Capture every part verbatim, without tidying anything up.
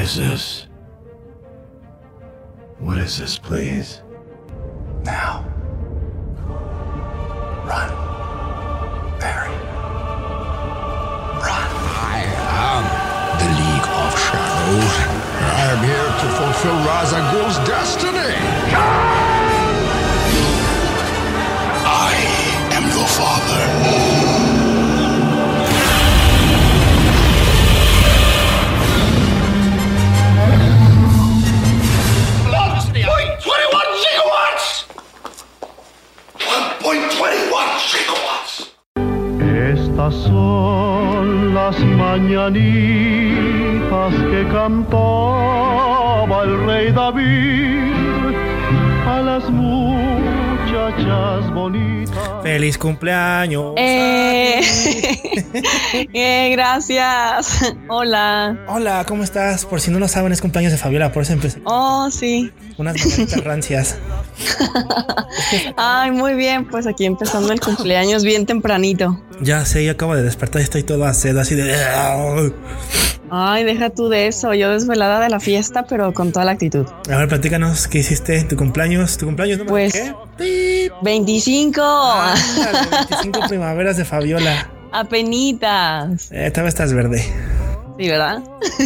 is this? What is this, please? Now. Run. Barry. Run. I am the League of Shadows. I am here to fulfill Ra's al Ghul's destiny. I am your father. Estas son las mañanitas que cantaba el rey David a las muchachas bonitas. ¡Feliz cumpleaños! Eh, eh, gracias. Hola. Hola, ¿cómo estás? Por si no lo saben, es cumpleaños de Fabiola, por eso empecé. Oh, sí. Unas mañanitas rancias. Ay, muy bien, pues aquí empezando el cumpleaños bien tempranito. Ya sé, yo acabo de despertar y estoy todo a sed, así de... Ay, deja tú de eso, yo desvelada de la fiesta, pero con toda la actitud. A ver, platícanos, ¿qué hiciste? ¿Tu cumpleaños? ¿Tu cumpleaños? ¿No? Pues, ¿Qué? ¡Pip! veinticinco. Ah, veinticinco primaveras de Fabiola. Apenitas. Eh, todavía estás verde. Sí, ¿verdad?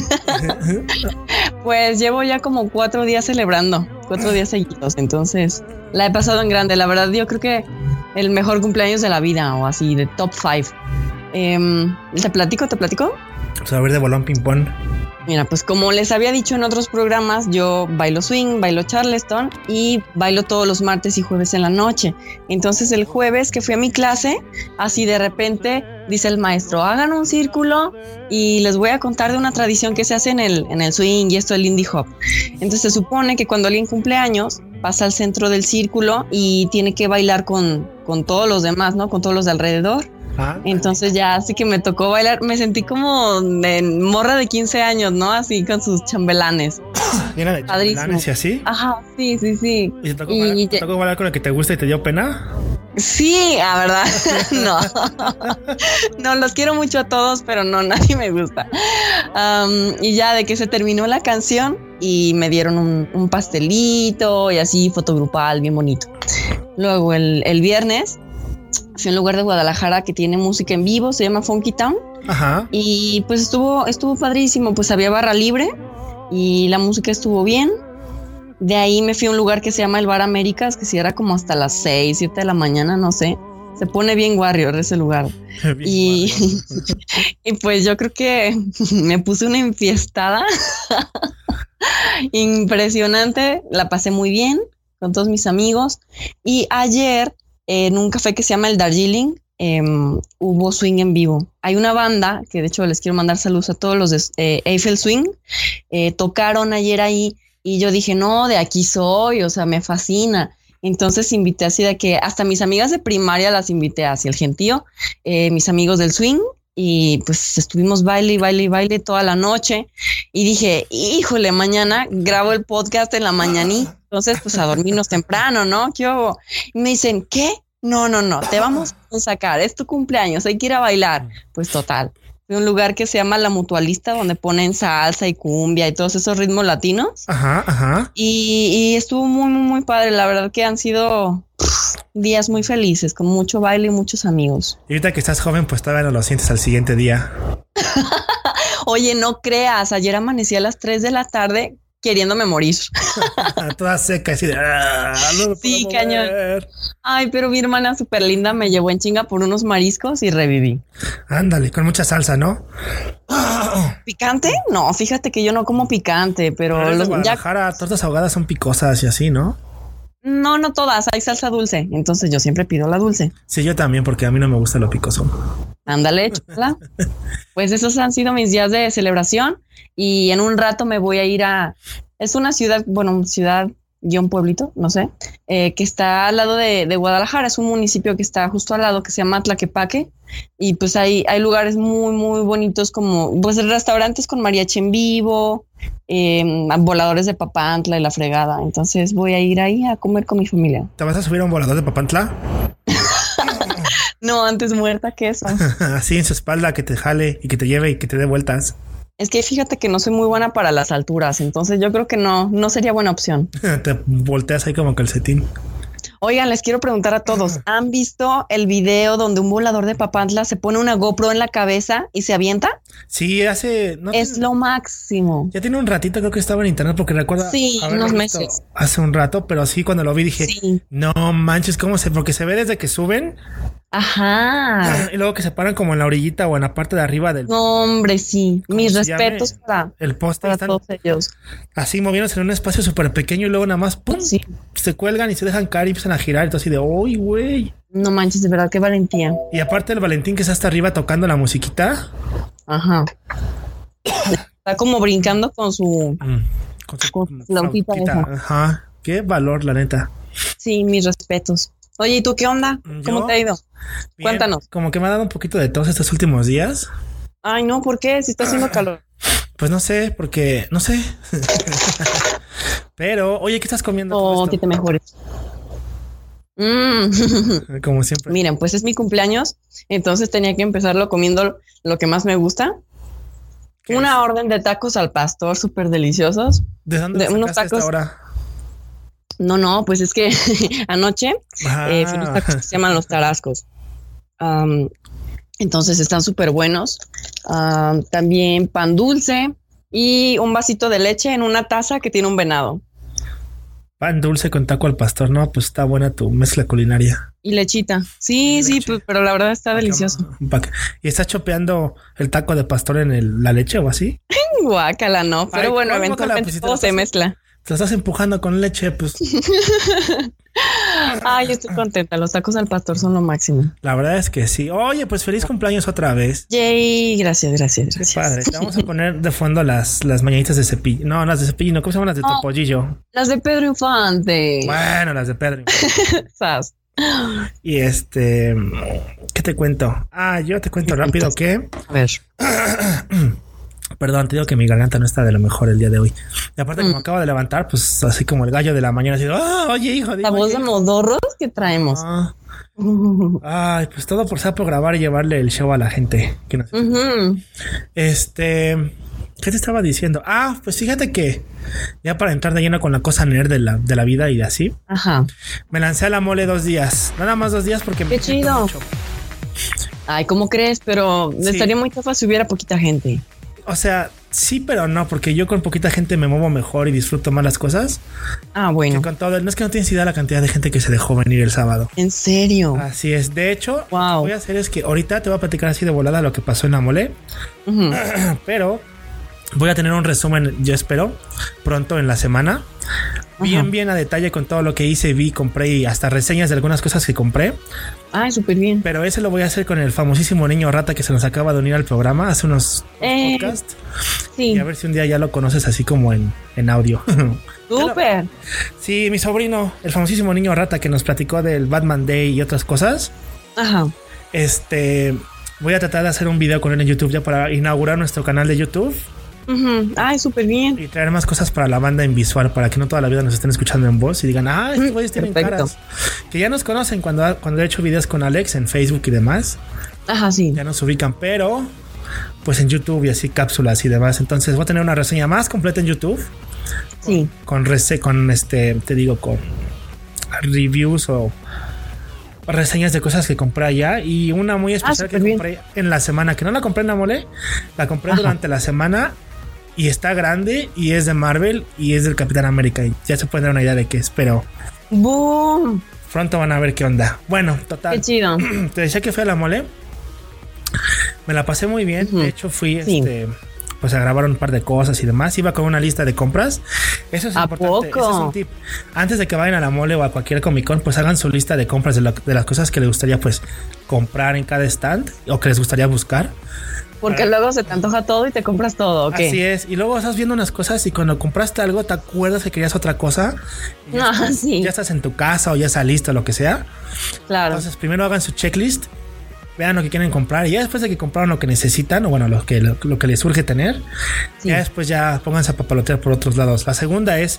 Pues llevo ya como cuatro días celebrando, cuatro días seguidos, entonces la he pasado en grande. La verdad, yo creo que el mejor cumpleaños de la vida, o así, de top five. Eh, ¿Te platico? ¿Te platico? Pues a ver, de bolón ping-pong. Mira, pues como les había dicho en otros programas, yo bailo swing, bailo charleston y bailo todos los martes y jueves en la noche. Entonces el jueves que fui a mi clase, así de repente dice el maestro, hagan un círculo y les voy a contar de una tradición que se hace en el, en el swing y esto del Lindy Hop. Entonces se supone que cuando alguien cumple años, pasa al centro del círculo y tiene que bailar con, con todos los demás, ¿no? Con todos los de alrededor. Ah, entonces ya así que me tocó bailar, me sentí como de morra de quince años, ¿no? Así con sus chambelanes. ¿Llena de chambelanes y así? Ajá, sí, sí, sí. ¿Y te tocó, y, bailar, ¿te tocó bailar con el que te gusta y te dio pena? Sí, la verdad, no. No, los quiero mucho a todos, pero no, nadie me gusta. Um, y ya de que se terminó la canción y me dieron un, un pastelito y así fotogrupal, bien bonito. Luego el, el viernes fui a un lugar de Guadalajara que tiene música en vivo, se llama Funky Town. Ajá. Y pues estuvo, estuvo padrísimo, pues había barra libre y la música estuvo bien. De ahí me fui a un lugar que se llama el Bar Américas, que si era como hasta las seis, siete de la mañana, no sé. Se pone bien warrior ese lugar. Y, y pues yo creo que me puse una enfiestada impresionante. La pasé muy bien con todos mis amigos. Y ayer en un café que se llama el Darjeeling eh, hubo swing en vivo. Hay una banda que de hecho les quiero mandar saludos a todos los de eh, Eiffel Swing. Eh, tocaron ayer ahí. Y yo dije, no, de aquí soy, o sea, me fascina. Entonces invité así de que hasta mis amigas de primaria las invité hacia el gentío, eh, mis amigos del swing, y pues estuvimos baile y baile y baile toda la noche. Y dije, híjole, mañana grabo el podcast en la mañanita. Entonces, pues a dormirnos temprano, ¿no? ¿Qué hago? Y me dicen, ¿qué? No, no, no, te vamos a sacar, es tu cumpleaños, hay que ir a bailar. Pues total. De un lugar que se llama La Mutualista, donde ponen salsa y cumbia y todos esos ritmos latinos. Ajá, ajá. Y, y estuvo muy, muy, muy padre. La verdad que han sido pff, días muy felices, con mucho baile y muchos amigos. Y ahorita que estás joven, pues todavía no lo sientes al siguiente día. Oye, no creas, ayer amanecí a las tres de la tarde queriéndome morir. Toda seca, así de... Ah, no sí, cañón. Ay, pero mi hermana súper linda me llevó en chinga por unos mariscos y reviví. Ándale, con mucha salsa, ¿no? ¿Picante? No, fíjate que yo no como picante, pero... pero los Guadalajara, ya... tortas ahogadas son picosas y así, ¿no? No, no todas, hay salsa dulce, entonces yo siempre pido la dulce. Sí, yo también, porque a mí no me gusta lo picoso. Ándale, chula. Pues esos han sido mis días de celebración y en un rato me voy a ir a... Es una ciudad, bueno, ciudad guión pueblito, no sé, eh, que está al lado de, de Guadalajara. Es un municipio que está justo al lado que se llama Tlaquepaque y pues hay, hay lugares muy, muy bonitos como pues restaurantes con mariachi en vivo, eh, voladores de Papantla y la fregada. Entonces voy a ir ahí a comer con mi familia. ¿Te vas a subir a un volador de Papantla? No, antes muerta que eso. Así en su espalda, que te jale y que te lleve y que te dé vueltas. Es que fíjate que no soy muy buena para las alturas, entonces yo creo que no, no sería buena opción. Te volteas ahí como calcetín. Oigan, les quiero preguntar a todos, ¿han visto el video donde un volador de Papantla se pone una GoPro en la cabeza y se avienta? Sí, hace... No es tiene, lo máximo. Ya tiene un ratito, creo que estaba en internet porque recuerdo... Sí, unos meses. Hace un rato, pero sí, cuando lo vi dije, sí. no manches, ¿cómo se...? Porque se ve desde que suben. Ajá. Y luego que se paran como en la orillita o en la parte de arriba del... No, hombre, sí. Mis respetos llame? para, el poste para todos ellos. Así moviéndose en un espacio súper pequeño y luego nada más ¡pum! Sí. Se cuelgan y se dejan caer y empiezan a girar. Entonces así de ¡uy, güey! No manches, de verdad, qué valentía. Y aparte el Valentín que está hasta arriba tocando la musiquita. Ajá. Está como brincando con su... Mm, con su, con su flautita. Ajá. Qué valor, la neta. Sí, mis respetos. Oye, ¿y tú qué onda? ¿Cómo ¿Yo? te ha ido? Bien, cuéntanos. Como que me ha dado un poquito de tos estos últimos días. Ay, no, ¿por qué? Si está haciendo calor. Pues no sé, porque no sé. Pero, oye, ¿qué estás comiendo? Oh, que te mejores. Mm. Como siempre. Miren, pues es mi cumpleaños, entonces tenía que empezarlo comiendo lo que más me gusta. Una es? orden de tacos al pastor súper deliciosos. ¿De dónde de unos tacos? Ahora? No, no, pues es que anoche ah. eh, fui unos tacos que se llaman los tarascos. Um, entonces están súper buenos. Um, también pan dulce y un vasito de leche en una taza que tiene un venado. Pan dulce con taco al pastor, no, pues está buena tu mezcla culinaria. Y lechita. Sí, y sí, leche. Pues, pero la verdad está pa delicioso. Pa ¿Y estás chopeando el taco de pastor en el, la leche o así? Guácala, no, pero Ay, bueno, eventualmente pues, todo se mezcla. Te estás empujando con leche, pues. Ay, estoy contenta. Los tacos al pastor son lo máximo. La verdad es que sí. Oye, pues feliz cumpleaños otra vez. Yay, gracias, gracias. Qué gracias. padre. Te vamos a poner de fondo las, las mañanitas de Cepillo. No, las de Cepillo, no, ¿cómo se llaman las de oh, Topollillo? Las de Pedro Infante. Bueno, las de Pedro Infante. Y este, ¿qué te cuento? Ah, yo te cuento rápido que. A ver. Perdón, te digo que mi garganta no está de lo mejor el día de hoy. Y aparte, mm. como acabo de levantar, pues así como el gallo de la mañana, así, oh, oye, hijo. La voz de modorros que traemos. Ah. Uh. Ay, pues todo por sapo grabar y llevarle el show a la gente. Que nos... uh-huh. Este, ¿qué te estaba diciendo? Ah, pues fíjate que ya para entrar de lleno con la cosa nerd de la, de la vida y de así. Ajá. Me lancé a la mole dos días. Nada más dos días porque Qué me chido. Mucho. Ay, ¿cómo crees? Pero sí. Estaría muy chafa si hubiera poquita gente. O sea, sí, pero no, porque yo con poquita gente me muevo mejor y disfruto más las cosas. Ah, bueno. Con todo, no es que no tienes idea la cantidad de gente que se dejó venir el sábado. ¿En serio? Así es. De hecho, wow. Lo que voy a hacer es que ahorita te voy a platicar así de volada lo que pasó en la mole. Uh-huh. Pero voy a tener un resumen, yo espero, pronto en la semana. Bien, uh-huh. bien a detalle con todo lo que hice, vi, compré y hasta reseñas de algunas cosas que compré. Ay, súper bien. Pero ese lo voy a hacer con el famosísimo niño rata que se nos acaba de unir al programa hace unos eh, podcasts. Sí. Y a ver si un día ya lo conoces así como en, en audio. Súper. Sí, mi sobrino, el famosísimo niño rata que nos platicó del Batman Day y otras cosas. Ajá. Este, voy a tratar de hacer un video con él en YouTube ya para inaugurar nuestro canal de YouTube. Uh-huh. Ay, súper bien. Y traer más cosas para la banda en visual, para que no toda la vida nos estén escuchando en voz y digan, ah, estos güeyes tienen caras. Que ya nos conocen cuando, cuando he hecho videos con Alex en Facebook y demás. Ajá, sí. Ya nos ubican, pero pues en YouTube y así cápsulas y demás. Entonces voy a tener una reseña más completa en YouTube. Sí. Con, con, rese con este, te digo, con reviews o reseñas de cosas que compré allá y una muy especial ah, que bien. compré en la semana, que no la compré en la mole, la compré Ajá. durante la semana. Y está grande y es de Marvel y es del Capitán América. Y ya se pueden dar una idea de qué es, pero ¡boom! Pronto van a ver qué onda. Bueno, total. Qué chido. Te decía que fui a la mole. Me la pasé muy bien. Uh-huh. De hecho, fui sí. este, pues a grabar un par de cosas y demás. Iba con una lista de compras. Eso es ¿A importante. poco? Ese es un tip. Antes de que vayan a la mole o a cualquier Comic Con, pues hagan su lista de compras de, la, de las cosas que les gustaría pues comprar en cada stand o que les gustaría buscar. Porque luego se te antoja todo y te compras todo, ¿ok? Así es. Y luego estás viendo unas cosas y cuando compraste algo te acuerdas que querías otra cosa. Y ya, ah, estás, sí. ya estás en tu casa o ya saliste o lo que sea. Claro. Entonces primero hagan su checklist, vean lo que quieren comprar y ya después de que compraron lo que necesitan o bueno, lo que, lo, lo que les surge tener, sí. ya después ya pónganse a papalotear por otros lados. La segunda es,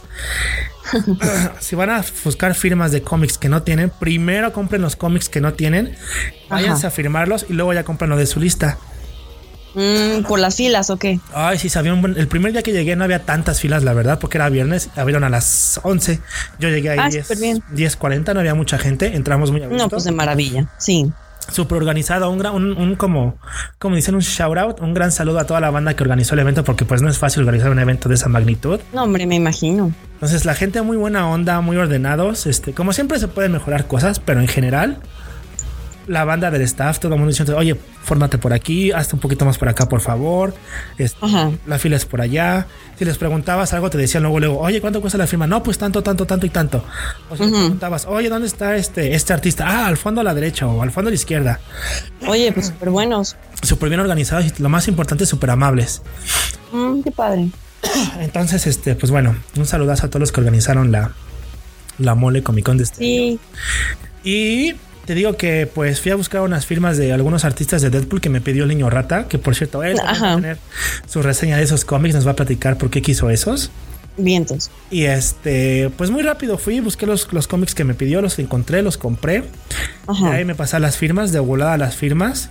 si van a buscar firmas de cómics que no tienen, primero compren los cómics que no tienen, váyanse Ajá. a firmarlos y luego ya compren lo de su lista. Mm, ¿por las filas o qué? Ay, sí, sabía un buen... El primer día que llegué no había tantas filas, la verdad, porque era viernes, abrieron a las once. Yo llegué ahí Ah, diez, súper bien. diez cuarenta, no había mucha gente, entramos muy a gusto. No, pues de maravilla, sí. Súper organizado, un gran, un, un como, como dicen, un shout out, un gran saludo a toda la banda que organizó el evento, porque pues no es fácil organizar un evento de esa magnitud. No, hombre, me imagino. Entonces la gente muy buena onda, muy ordenados, este, como siempre se pueden mejorar cosas, pero en general la banda del staff, todo el mundo diciendo, oye, fórmate por aquí, hazte un poquito más por acá, por favor. Este, la fila es por allá. Si les preguntabas algo, te decían luego, luego, oye, ¿cuánto cuesta la firma? No, pues tanto, tanto, tanto y tanto. O si uh-huh. les preguntabas, oye, ¿dónde está este, este artista? Ah, al fondo a la derecha o al fondo a la izquierda. Oye, pues súper buenos. Súper bien organizados y lo más importante, súper amables. Mm, qué padre. Entonces, este, pues bueno, un saludazo a todos los que organizaron la, la Mole Comic Con de este Sí. año. Y te digo que pues fui a buscar unas firmas de algunos artistas de Deadpool que me pidió el niño rata, que por cierto él va a tener su reseña de esos cómics, nos va a platicar por qué quiso esos. Vientos. Y este, pues muy rápido fui, busqué los, los cómics que me pidió, los encontré, los compré. Ajá. Y ahí me pasé las firmas, de volada las firmas.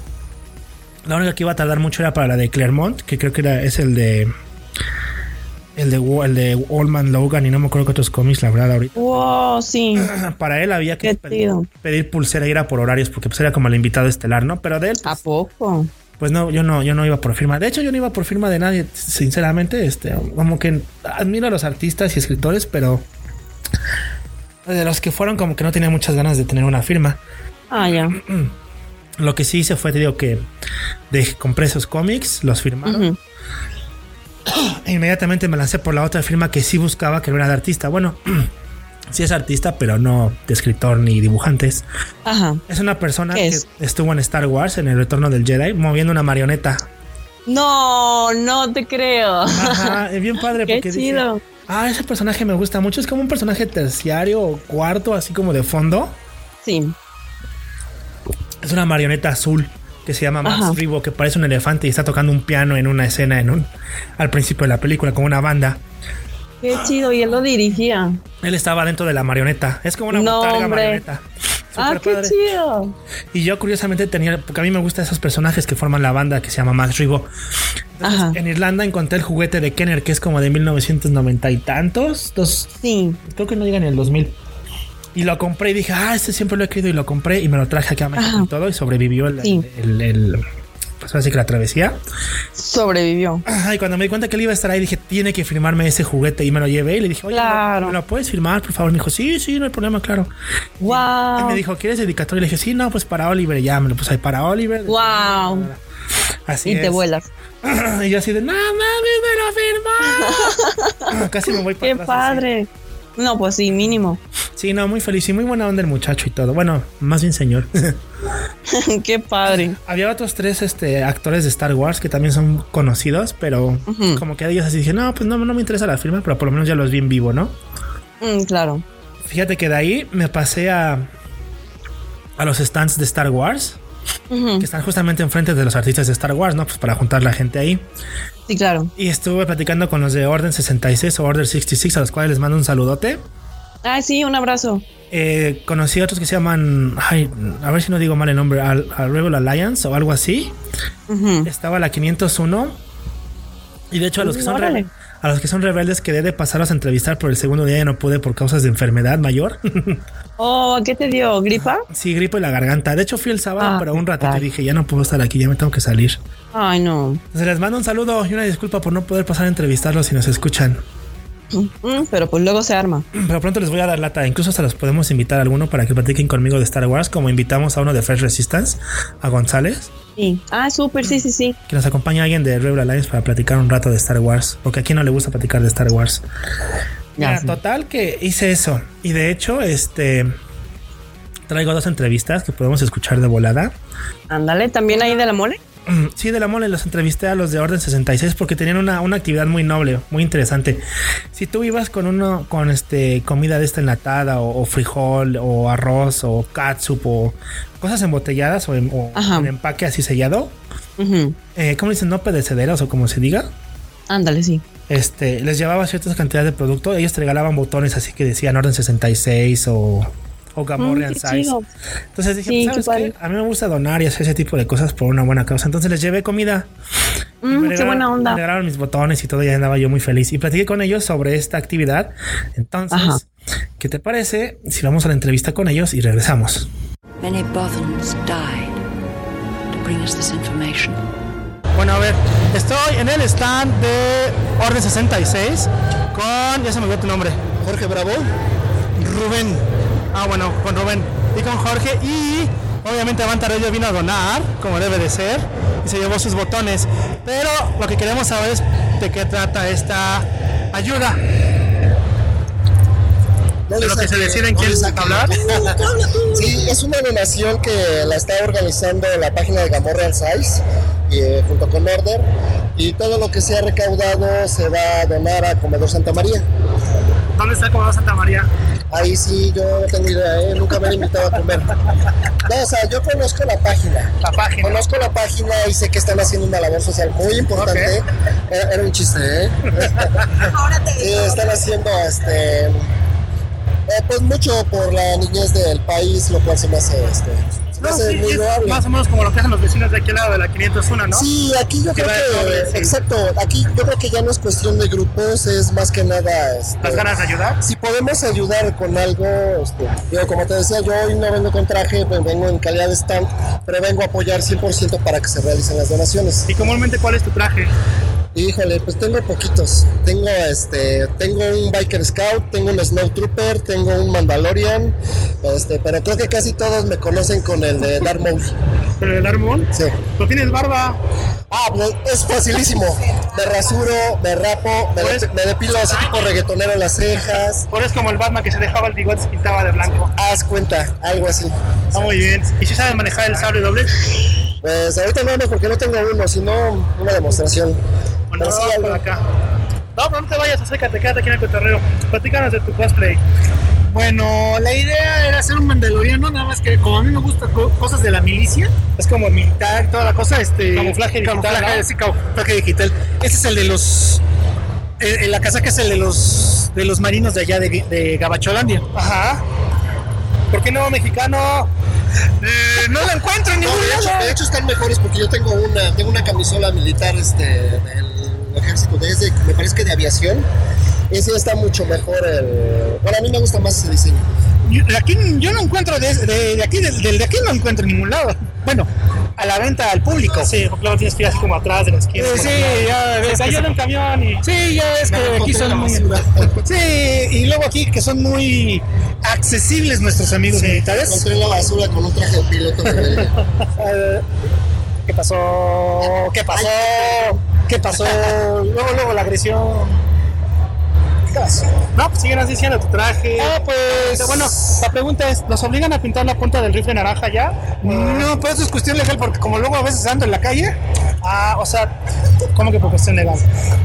La única que iba a tardar mucho era para la de Claremont, que creo que era, es el de el de el de Old Man Logan y no me acuerdo qué otros cómics, la verdad, ahorita. Wow, sí. Para él había que pedir, pedir pulsera y era por horarios, porque pues era como el invitado estelar, ¿no? Pero de él, pues, ¿a poco? Pues no, yo no, yo no iba por firma. De hecho, yo no iba por firma de nadie, sinceramente. Este, como que admiro a los artistas y escritores, pero de los que fueron, como que no tenía muchas ganas de tener una firma. Ah, ya. Lo que sí hice fue, te digo que de, compré esos cómics, los firmaron. Uh-huh. E inmediatamente me lancé por la otra firma que sí buscaba, que no era de artista. Bueno, sí es artista, pero no de escritor ni dibujantes. Ajá. Es una persona que es? estuvo en Star Wars, en El Retorno del Jedi, moviendo una marioneta. No, no te creo. Ajá, es bien padre. Qué porque chido. Dice, ah, ese personaje me gusta mucho. Es como un personaje terciario o cuarto, así como de fondo. Sí. Es una marioneta azul que se llama Max Rebo, que parece un elefante y está tocando un piano en una escena en un, al principio de la película con una banda. Qué chido, y él lo dirigía. Él estaba dentro de la marioneta. Es como una no, botarga hombre. marioneta. Super ah, qué padre. Chido. Y yo curiosamente tenía, porque a mí me gustan esos personajes que forman la banda que se llama Max Rebo. Entonces, en Irlanda encontré el juguete de Kenner, que es como de mil novecientos noventa y tantos. Dos, sí. Creo que no llega ni el dos mil. Y lo compré y dije, ah, este siempre lo he querido, y lo compré y me lo traje aquí a México y todo, y sobrevivió el, sí. el, el, el pues así que la travesía. Sobrevivió. Ajá, y cuando me di cuenta que él iba a estar ahí, dije, tiene que firmarme ese juguete, y me lo llevé y le dije, oye, claro. ¿me lo puedes firmar, por favor? Me dijo, sí, sí, no hay problema, claro. Wow. Y me dijo, ¿quieres dedicatoria? Y le dije, sí, no, pues para Oliver. Y ya me lo puse ahí para Oliver. Wow. Así y es. te vuelas. Y yo así de, no mames, me lo firmó. Casi me voy para Qué atrás. padre. Así. No, pues sí, mínimo. Sí, no, muy feliz y muy buena onda el muchacho y todo. Bueno, más bien señor. Qué padre. Había otros tres este, actores de Star Wars que también son conocidos, pero uh-huh. como que a ellos así dije, no, pues no, no me interesa la firma, pero por lo menos ya los vi en vivo, ¿no? Mm, claro. Fíjate que de ahí me pasé a, a los stands de Star Wars, uh-huh. que están justamente enfrente de los artistas de Star Wars, ¿no? Pues para juntar la gente ahí. Sí, claro. Y estuve platicando con los de Orden sesenta y seis o Order sesenta y seis, a los cuales les mando un saludote. Ah, sí, un abrazo. Eh, conocí a otros que se llaman, ay, a ver si no digo mal el nombre, Al, Al Rebel Alliance o algo así. Uh-huh. Estaba la quinientos uno. Y de hecho a los, que son re, a los que son rebeldes quedé de pasarlos a entrevistar, pero el segundo día ya no pude por causas de enfermedad mayor. Oh, ¿qué te dio? ¿Gripa? Sí, gripa y la garganta. De hecho fui el sábado, ah, pero un rato te dije, ya no puedo estar aquí, ya me tengo que salir. Ay, no. Entonces les mando un saludo y una disculpa por no poder pasar a entrevistarlos si nos escuchan. Mm, pero pues luego se arma. Pero pronto les voy a dar lata. Incluso hasta los podemos invitar a alguno para que platiquen conmigo de Star Wars, como invitamos a uno de Fresh Resistance, a González. Sí. Ah, súper, sí, sí, sí. Que nos acompañe alguien de Rebel Alliance para platicar un rato de Star Wars, porque a quien no le gusta platicar de Star Wars. Ya, Mira, sí. Total que hice eso. Y de hecho, este traigo dos entrevistas que podemos escuchar de volada. Ándale, ¿también ahí de la Mole? Sí, de la Mole. Los entrevisté a los de Orden sesenta y seis porque tenían una, una actividad muy noble, muy interesante. Si tú ibas con uno con este comida de esta enlatada o, o frijol o arroz o catsup o cosas embotelladas o en, o en empaque así sellado, uh-huh. eh, ¿cómo dicen? No perecederos o como se diga. Ándale, sí. Este, les llevaba ciertas cantidades de producto. Ellos te regalaban botones así que decían Orden sesenta y seis o o Gamorrean Mm, qué Size. chido. Entonces dije, Sí, ¿sabes qué qué? padre. A mí me gusta donar y hacer ese tipo de cosas por una buena causa. Entonces les llevé comida. Mm, Me qué regalaron- buena onda. Me regalaron mis botones y todo, y andaba yo muy feliz. Y platiqué con ellos sobre esta actividad. Entonces, Ajá. ¿qué te parece si vamos a la entrevista con ellos y regresamos? Many Bothans died to bring us this information. Bueno, a ver, estoy en el stand de Orden sesenta y seis con, ya se me olvidó tu nombre. Jorge Bravo. Rubén. Ah, bueno, con Rubén y con Jorge. Y obviamente Avantarello vino a donar, como debe de ser, y se llevó sus botones. Pero lo que queremos saber es de qué trata esta ayuda. No ¿De lo le que se saque, deciden no quién le saque. hablar? Sí, es una donación que la está organizando la página de Gamorrean Size y, eh, junto con Order, y todo lo que se ha recaudado se va a donar a Comedor Santa María. ¿Dónde está Comedor Santa María? Ahí sí, yo no tengo idea, ¿eh? Nunca me han invitado a comer. No, o sea, yo conozco la página. La página. Conozco la página y sé que están haciendo una labor social muy importante. Era, era un chiste, ¿eh? Sí, están haciendo este... Eh, pues mucho por la niñez del país, lo cual se me hace, este, se me No, hace sí, muy es loable. más o menos como lo que hacen los vecinos de aquí al lado de la quinientos uno, ¿no? Sí, aquí yo Que creo va de doble, que, sí. exacto, aquí yo creo que ya no es cuestión de grupos, es más que nada, este, ¿Las ganas de ayudar? si podemos ayudar con algo, este, digo, como te decía, yo hoy no vengo con traje, pues vengo en calidad de stand, pero vengo a apoyar cien por ciento para que se realicen las donaciones. ¿Y comúnmente cuál es tu traje? Híjole, pues tengo poquitos. Tengo este, tengo un Biker Scout, tengo un Snow Trooper, tengo un Mandalorian, este, pero creo que casi todos me conocen con el de Darth Maul. ¿Pero el árbol? Sí. ¿Tú tienes barba? Ah, pues es facilísimo. Me rasuro, me rapo, me, Pues- de- me depilo así tipo reggaetonero en las cejas. ¿O eres como el Batman que se dejaba el bigote y se pintaba de blanco? Haz cuenta, algo así. Está muy bien. ¿Y si sabes manejar el sable doble? Pues ahorita no, no, porque no tengo uno, sino una demostración. Bueno, Pero sí, vamos por algo. acá. No, pero no te vayas, acércate, quédate aquí en el cotorreo. Platícanos de tu cosplay. Bueno, la idea era hacer un mandaloriano, nada más que como a mí me gustan co- cosas de la milicia, es como militar, toda la cosa, este... Camuflaje digital, camuflaje, ¿no? sí, camuflaje digital. Ese es el de los... eh, eh, la casaca es el de los de los marinos de allá de, de Gabacholandia. Ajá. ¿Por qué no mexicano? Eh, no la encuentro en No, ningún de, hecho, lado. de hecho están mejores porque yo tengo una, tengo una camisola militar este, del ejército, de, es de- me parece que de aviación. Ese está mucho mejor. El, bueno, a mí me gusta más ese diseño. Yo, de aquí, yo no encuentro, de, de, de aquí, del, del de aquí no encuentro en ningún lado. Bueno, a la venta al público. Sí, porque luego tienes que ir así como atrás de la esquina. Eh, sí, ya ves Se que cayó se- de un camión y... Sí, ya ves que aquí son muy... Sí, y luego aquí que son muy accesibles nuestros amigos militares. Encontré en la basura con un traje de piloto rebelde. Eh, ¿Qué pasó? ¿Qué pasó? ¿Qué pasó? Luego, luego la agresión. ¿Qué pasó? No, pues síguenos diciendo tu traje. Ah, pues... Bueno, la pregunta es, ¿nos obligan a pintar la punta del rifle naranja ya? No, pues eso es cuestión legal porque como luego a veces ando en la calle... Ah, o sea, ¿cómo que por cuestión legal?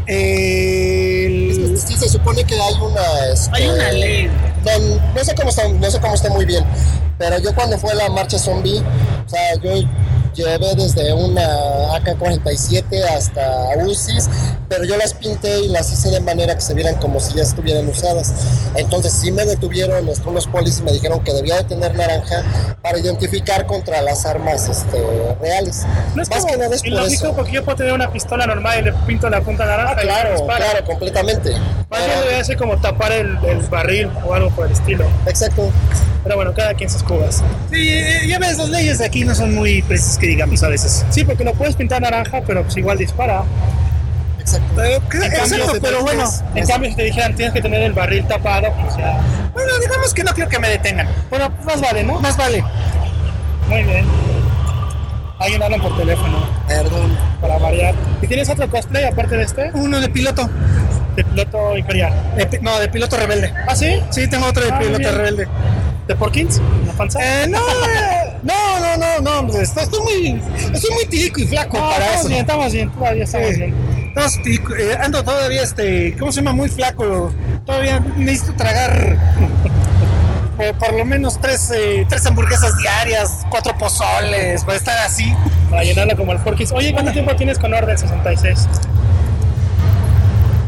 El... Sí, se supone que hay una... este, Hay una ley. No, no sé cómo está, no sé cómo está muy bien, pero yo cuando fue la marcha zombie, o sea, yo llevé desde una A K cuarenta y siete hasta U C Is, pero yo las pinté y las hice de manera que se vieran como si ya estuvieran usadas. Entonces sí me detuvieron los, los polis y me dijeron que debía de tener naranja para identificar contra las armas este, reales. No es Más como que nada es por ilógico eso. porque yo puedo tener una pistola normal y le pinto la punta naranja. Ah, y claro, dispara. claro, completamente. Más bien Pero- debe ser como tapar el, el barril o algo por el estilo. exacto. Pero bueno, cada quien sus cubas. Sí, eh, ya ves, las leyes de aquí no son muy precisas que digamos a veces. Sí, porque lo puedes pintar naranja, pero pues igual dispara. Exacto. Eh, En cambio, exacto, pero bueno, en cambio, si te dijeran tienes que tener el barril tapado, pues ya. bueno, digamos que no quiero que me detengan. Bueno, pues más vale, ¿no? Más vale. Muy bien. Alguien habla por teléfono Perdón. para variar. ¿Y tienes otro cosplay aparte de este? Uno de piloto. De piloto imperial. De pi- no, de piloto rebelde. ¿Ah, sí? Sí, tengo otro de Ah, muy piloto bien. rebelde. ¿De Porkins? ¿La panza? Eh, no, eh, no, no, no, no, hombre, estoy, estoy muy, estoy muy tirico y flaco No, para estamos eso. bien, estamos bien, todavía estamos Sí. bien. Estamos tirico, eh, ando todavía, este, ¿cómo se llama? Muy flaco. Todavía necesito tragar eh, por lo menos tres, eh, tres hamburguesas diarias, cuatro pozoles, para estar así. Para llenarlo como el Porkins. Oye, ¿cuánto tiempo tienes con Orden sesenta y seis?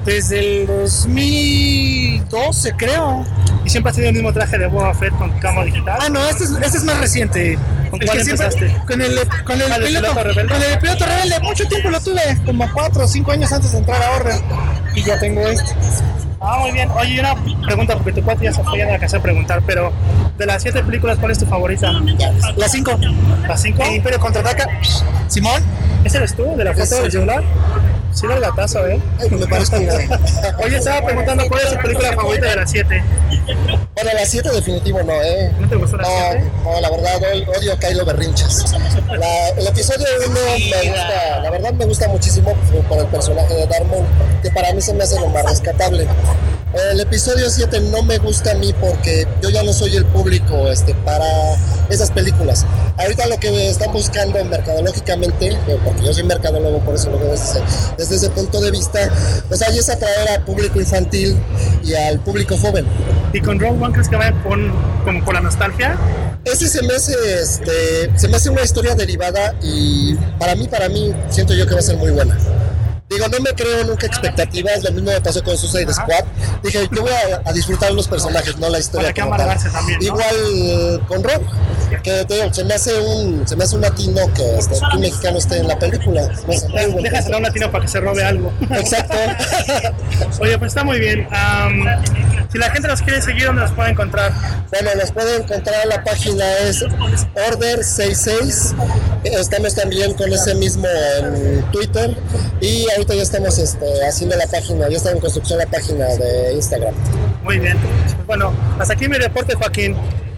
Desde el dos mil doce, creo. ¿Y siempre has tenido el mismo traje de Boba Fett con cama digital? Ah, no, este es, este es más reciente. ¿Con El cuál que siempre- empezaste? Con el, con el, ¿Con el piloto, piloto rebelde? con el piloto rebelde. Mucho tiempo lo tuve, como cuatro o cinco años antes de entrar a Order. Y ya tengo este. Ah, muy bien. Oye, una pregunta, porque tu cuate ya se fue, ya no la alcancé a preguntar, pero de las siete películas, ¿cuál es tu favorita? Las cinco. ¿Las cinco? El Imperio contraataca. Simón. ¿Ese eres tú, de la foto Ese del soy yo. celular? Sí, del gatazo, ¿eh? Ay, me parezco nada. Oye, estaba preguntando cuál es tu película favorita de las siete. Bueno, las siete definitivo no, ¿eh? ¿No te gustó las No, siete? no, la verdad, odio, odio a Kylo Berrinches. La- el episodio uno me gusta, la verdad me gusta muchísimo por el personaje de Darth Maul, que para mí se me hace lo más rescatable. El episodio siete no me gusta a mí porque yo ya no soy el público este, para esas películas. Ahorita lo que están buscando mercadológicamente, eh, porque yo soy mercadólogo, por eso lo veo desde, desde ese punto de vista, pues ahí es atraer al público infantil y al público joven. ¿Y con Rogue One crees que va con, como por la nostalgia? Ese se me hace, este, se me hace una historia derivada y para mí, para mí, siento yo que va a ser muy buena. Digo, no me creo nunca expectativas, lo mismo me pasó con Suicide Squad. Dije, yo voy a, a disfrutar los personajes, no la historia. Para que como tal. amargarse también, ¿no? Igual eh, con Rock, que te digo, se me hace un, se me hace un latino que, este, que un mexicano esté en la película. Se me hace muy bueno. Déjaselo a un latino para que se robe algo. Exacto. Oye, pues está muy bien. Am, si la gente nos quiere seguir, ¿dónde nos puede encontrar? Bueno, nos pueden encontrar, la página es Order sesenta y seis. Estamos también con ese mismo en Twitter. Y ahorita ya estamos este, haciendo la página, ya está en construcción la página de Instagram. Muy bien. Bueno, hasta aquí mi reporte, Joaquín.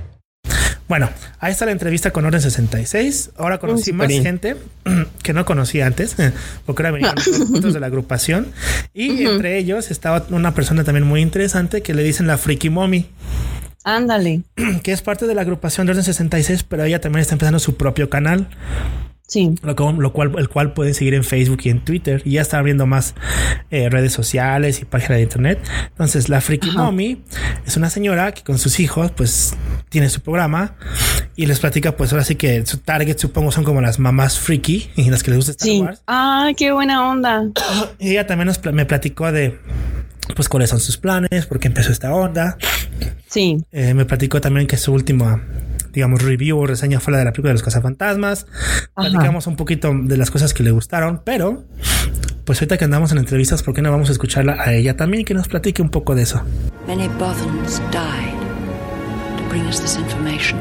Bueno, ahí está la entrevista con Orden sesenta y seis. Ahora conocí más gente que no conocía antes, porque ahora venían otros de la agrupación. Y uh-huh. entre ellos estaba una persona también muy interesante que le dicen la Freaky Mommy. Ándale. Que es parte de la agrupación de Orden sesenta y seis, pero ella también está empezando su propio canal. Sí. Lo, lo cual, el cual pueden seguir en Facebook y en Twitter. Y ya está abriendo más eh, redes sociales y páginas de internet. Entonces, la Freaky Ajá. Mommy es una señora que con sus hijos, pues, tiene su programa y les platica, pues, ahora sí que su target, supongo, son como las mamás freaky y las que les gusta Star sí. Wars. ¡Ay, qué buena onda! Y ella también nos, me platicó de, pues, cuáles son sus planes, por qué empezó esta onda. Sí. Eh, me platicó también que su última, digamos, review o reseña fue la de la película de los cazafantasmas. Ajá. Platicamos un poquito de las cosas que le gustaron, pero pues ahorita que andamos en entrevistas, ¿por qué no vamos a escucharla a ella también y que nos platique un poco de eso? Many Bothans died to bring us this information.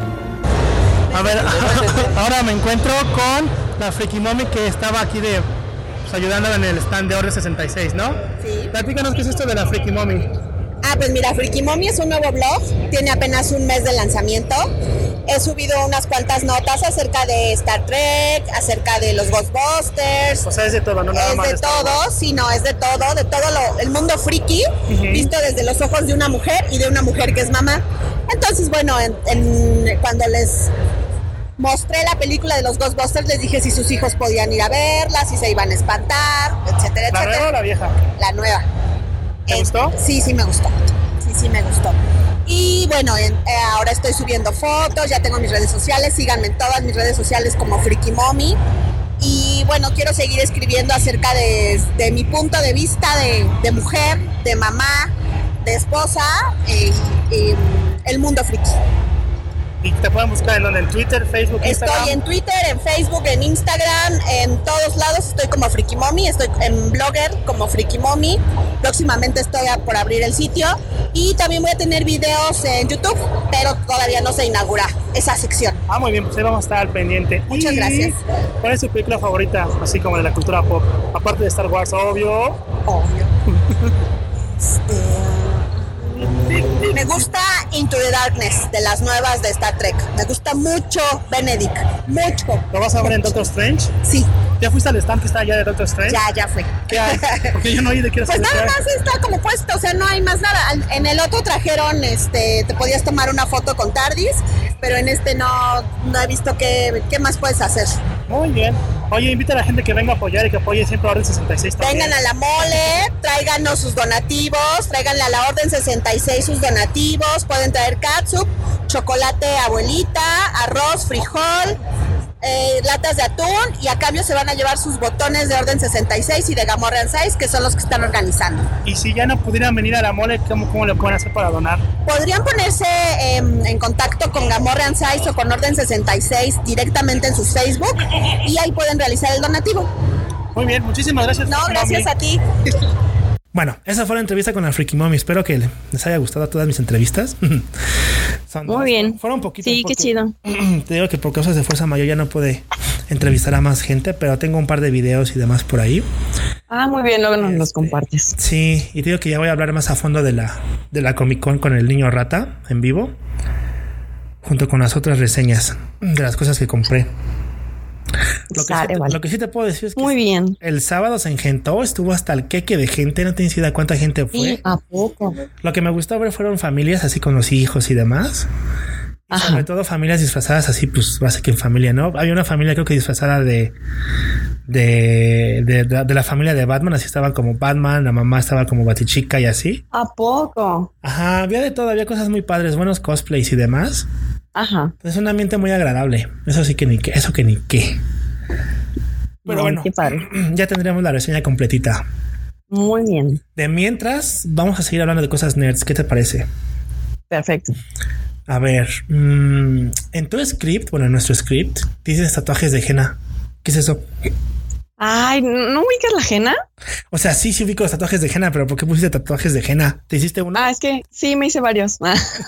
A ver, ahora me encuentro con la Freaky Mommy que estaba aquí de pues, ayudándola en el stand de Orden sesenta y seis, ¿no? Sí. Platícanos qué es esto de la Freaky Mommy. Ah, pues mira, Freaky Mommy es un nuevo blog, tiene apenas un mes de lanzamiento. He subido unas cuantas notas acerca de Star Trek, acerca de los Ghostbusters. O sea, es de todo, no nada es más. Es de todo, sí, no, es de todo, de todo lo, el mundo friki, uh-huh. visto desde los ojos de una mujer y de una mujer que es mamá. Entonces, bueno, en, en, cuando les mostré la película de los Ghostbusters, les dije si sus hijos podían ir a verla, si se iban a espantar, etcétera, ¿La etcétera. nueva o la vieja? La nueva. ¿Te eh, gustó? Sí, sí me gustó. Sí, sí me gustó. Y bueno, en, eh, ahora estoy subiendo fotos, ya tengo mis redes sociales, síganme en todas mis redes sociales como Freaky Mommy. Y bueno, quiero seguir escribiendo acerca de, de mi punto de vista de, de mujer, de mamá, de esposa, eh, eh, el mundo friki. ¿Y te pueden buscar en donde? ¿En Twitter, Facebook, Instagram? Estoy en Twitter, en Facebook, en Instagram, en todos lados estoy como Freaky Mommy, estoy en Blogger como Freaky Mommy. Próximamente estoy a, por abrir el sitio y también voy a tener videos en YouTube, pero todavía no se inaugura esa sección. Ah, muy bien, pues ahí vamos a estar al pendiente. Muchas y gracias. ¿Cuál es tu película favorita, así como de la cultura pop? Aparte de Star Wars, obvio. Obvio. este... Me gusta Into the Darkness, de las nuevas de Star Trek. Me gusta mucho Benedict, mucho. ¿Lo vas a ver en Doctor Strange? Sí. ¿Ya fuiste al stand que está allá de Doctor Strange? Ya, ya fui. ¿Qué hay? Porque yo no oí de qué. Pues nada más está como puesto, o sea, no hay más nada. En el otro trajeron, este, te podías tomar una foto con TARDIS, pero en este no, no he visto qué, qué más puedes hacer. Muy bien. Oye, invita a la gente que venga a apoyar y que apoye siempre a Orden sesenta y seis también. Vengan a la mole, tráiganos sus donativos, tráiganle a la Orden sesenta y seis sus donativos, pueden traer catsup, chocolate abuelita, arroz, frijol, eh, latas de atún y a cambio se van a llevar sus botones de Orden sesenta y seis y de Gamorrean Size, que son los que están organizando. Y si ya no pudieran venir a la mole, ¿cómo, cómo lo pueden hacer para donar? Podrían ponerse eh, en contacto con Gamorrean Size o con Orden sesenta y seis directamente en su Facebook y ahí pueden realizar el donativo. Muy bien, muchísimas gracias. No, gracias Mami. a ti. Bueno, esa fue la entrevista con la Freaky Mommy. Espero que les haya gustado todas mis entrevistas. Son, Muy bien. Fueron poquitos. Sí, qué chido. Te digo que por causas de fuerza mayor ya no pude entrevistar a más gente, pero tengo un par de videos y demás por ahí. Ah, muy bien, luego nos Este, los compartes. Sí, y te digo que ya voy a hablar más a fondo de la, de la Comic Con con el niño rata en vivo, junto con las otras reseñas de las cosas que compré. Lo que, Sale, sí te, vale. lo que sí te puedo decir es que Muy bien. el sábado se engentó, estuvo hasta el queque de gente, no tienes idea cuánta gente fue. Sí, ¿a poco? Lo que me gustó ver fueron familias así con los hijos y demás. Y Ajá. sobre todo familias disfrazadas así, pues base que en familia, ¿no? Había una familia creo que disfrazada de de, de, de, de la familia de Batman, así estaban como Batman, la mamá estaba como Batichica y así. ¿A poco? Ajá, había de todo, había cosas muy padres, buenos cosplays y demás. Ajá. Es un ambiente muy agradable. Eso sí que ni qué, eso que ni qué. Pero Ay, bueno, qué padre. ya tendremos la reseña completita. Muy bien. De mientras, vamos a seguir hablando de cosas nerds. ¿Qué te parece? Perfecto. A ver, mmm, en tu script, bueno, en nuestro script, dices tatuajes de henna. ¿Qué es eso? Ay, ¿no ubicas la henna? O sea, sí, sí ubico los tatuajes de henna, pero ¿por qué pusiste tatuajes de henna? ¿Te hiciste uno? Ah, es que sí, me hice varios.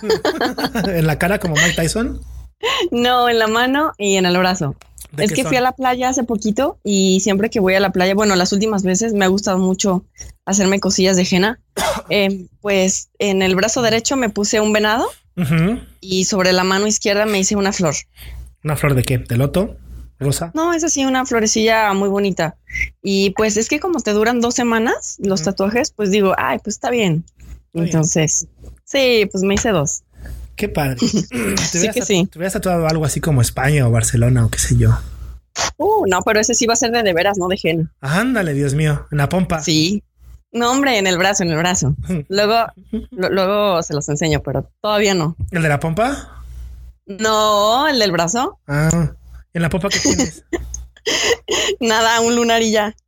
¿En la cara como Mike Tyson? No, en la mano y en el brazo. ¿De Es qué que son? fui a la playa hace poquito y siempre que voy a la playa, bueno, las últimas veces me ha gustado mucho hacerme cosillas de henna. Eh, pues en el brazo derecho me puse un venado Uh-huh. y sobre la mano izquierda me hice una flor. ¿Una flor de qué? ¿De loto? ¿Rosa? No, es así, una florecilla muy bonita. Y pues es que como te duran dos semanas los tatuajes, pues digo, ay, pues está bien. bien. Entonces, sí, pues me hice dos. Qué padre. ¿Te Sí hubieras que tatu- sí. ¿Te hubieras tatuado algo así como España o Barcelona o qué sé yo? Uh, no, pero ese sí va a ser de de veras, no de henna. Ándale, Dios mío, en la pompa. Sí. No, hombre, en el brazo, en el brazo. Luego, lo- luego se los enseño, pero todavía no. ¿El de la pompa? No, el del brazo. Ah, ¿en la pompa qué tienes? Nada, un lunar y ya.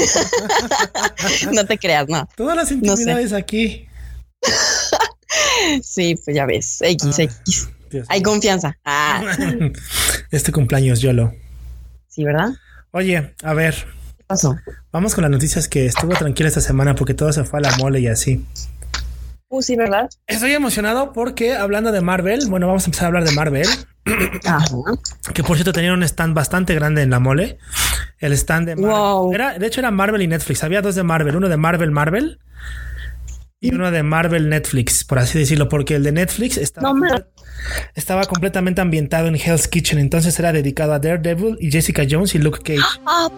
No te creas, no. Todas las No sé. intimidades aquí. Sí, pues ya ves. X, Ah, X. Dios Hay mío. confianza. Ah, Este cumpleaños YOLO. sí, ¿verdad? Oye, a ver, ¿Qué pasó? vamos con las noticias que estuvo tranquila esta semana porque todo se fue a la mole y así. Uh, sí, ¿verdad? Estoy emocionado porque hablando de Marvel, bueno, vamos a empezar a hablar de Marvel, Ajá. que por cierto tenían un stand bastante grande en la mole. El stand de Marvel. Wow. Era, de hecho era Marvel y Netflix. Había dos de Marvel, uno de Marvel Marvel y uno de Marvel Netflix, por así decirlo, porque el de Netflix estaba, No me- comple- estaba completamente ambientado en Hell's Kitchen, entonces era dedicado a Daredevil y Jessica Jones y Luke Cage. ¿A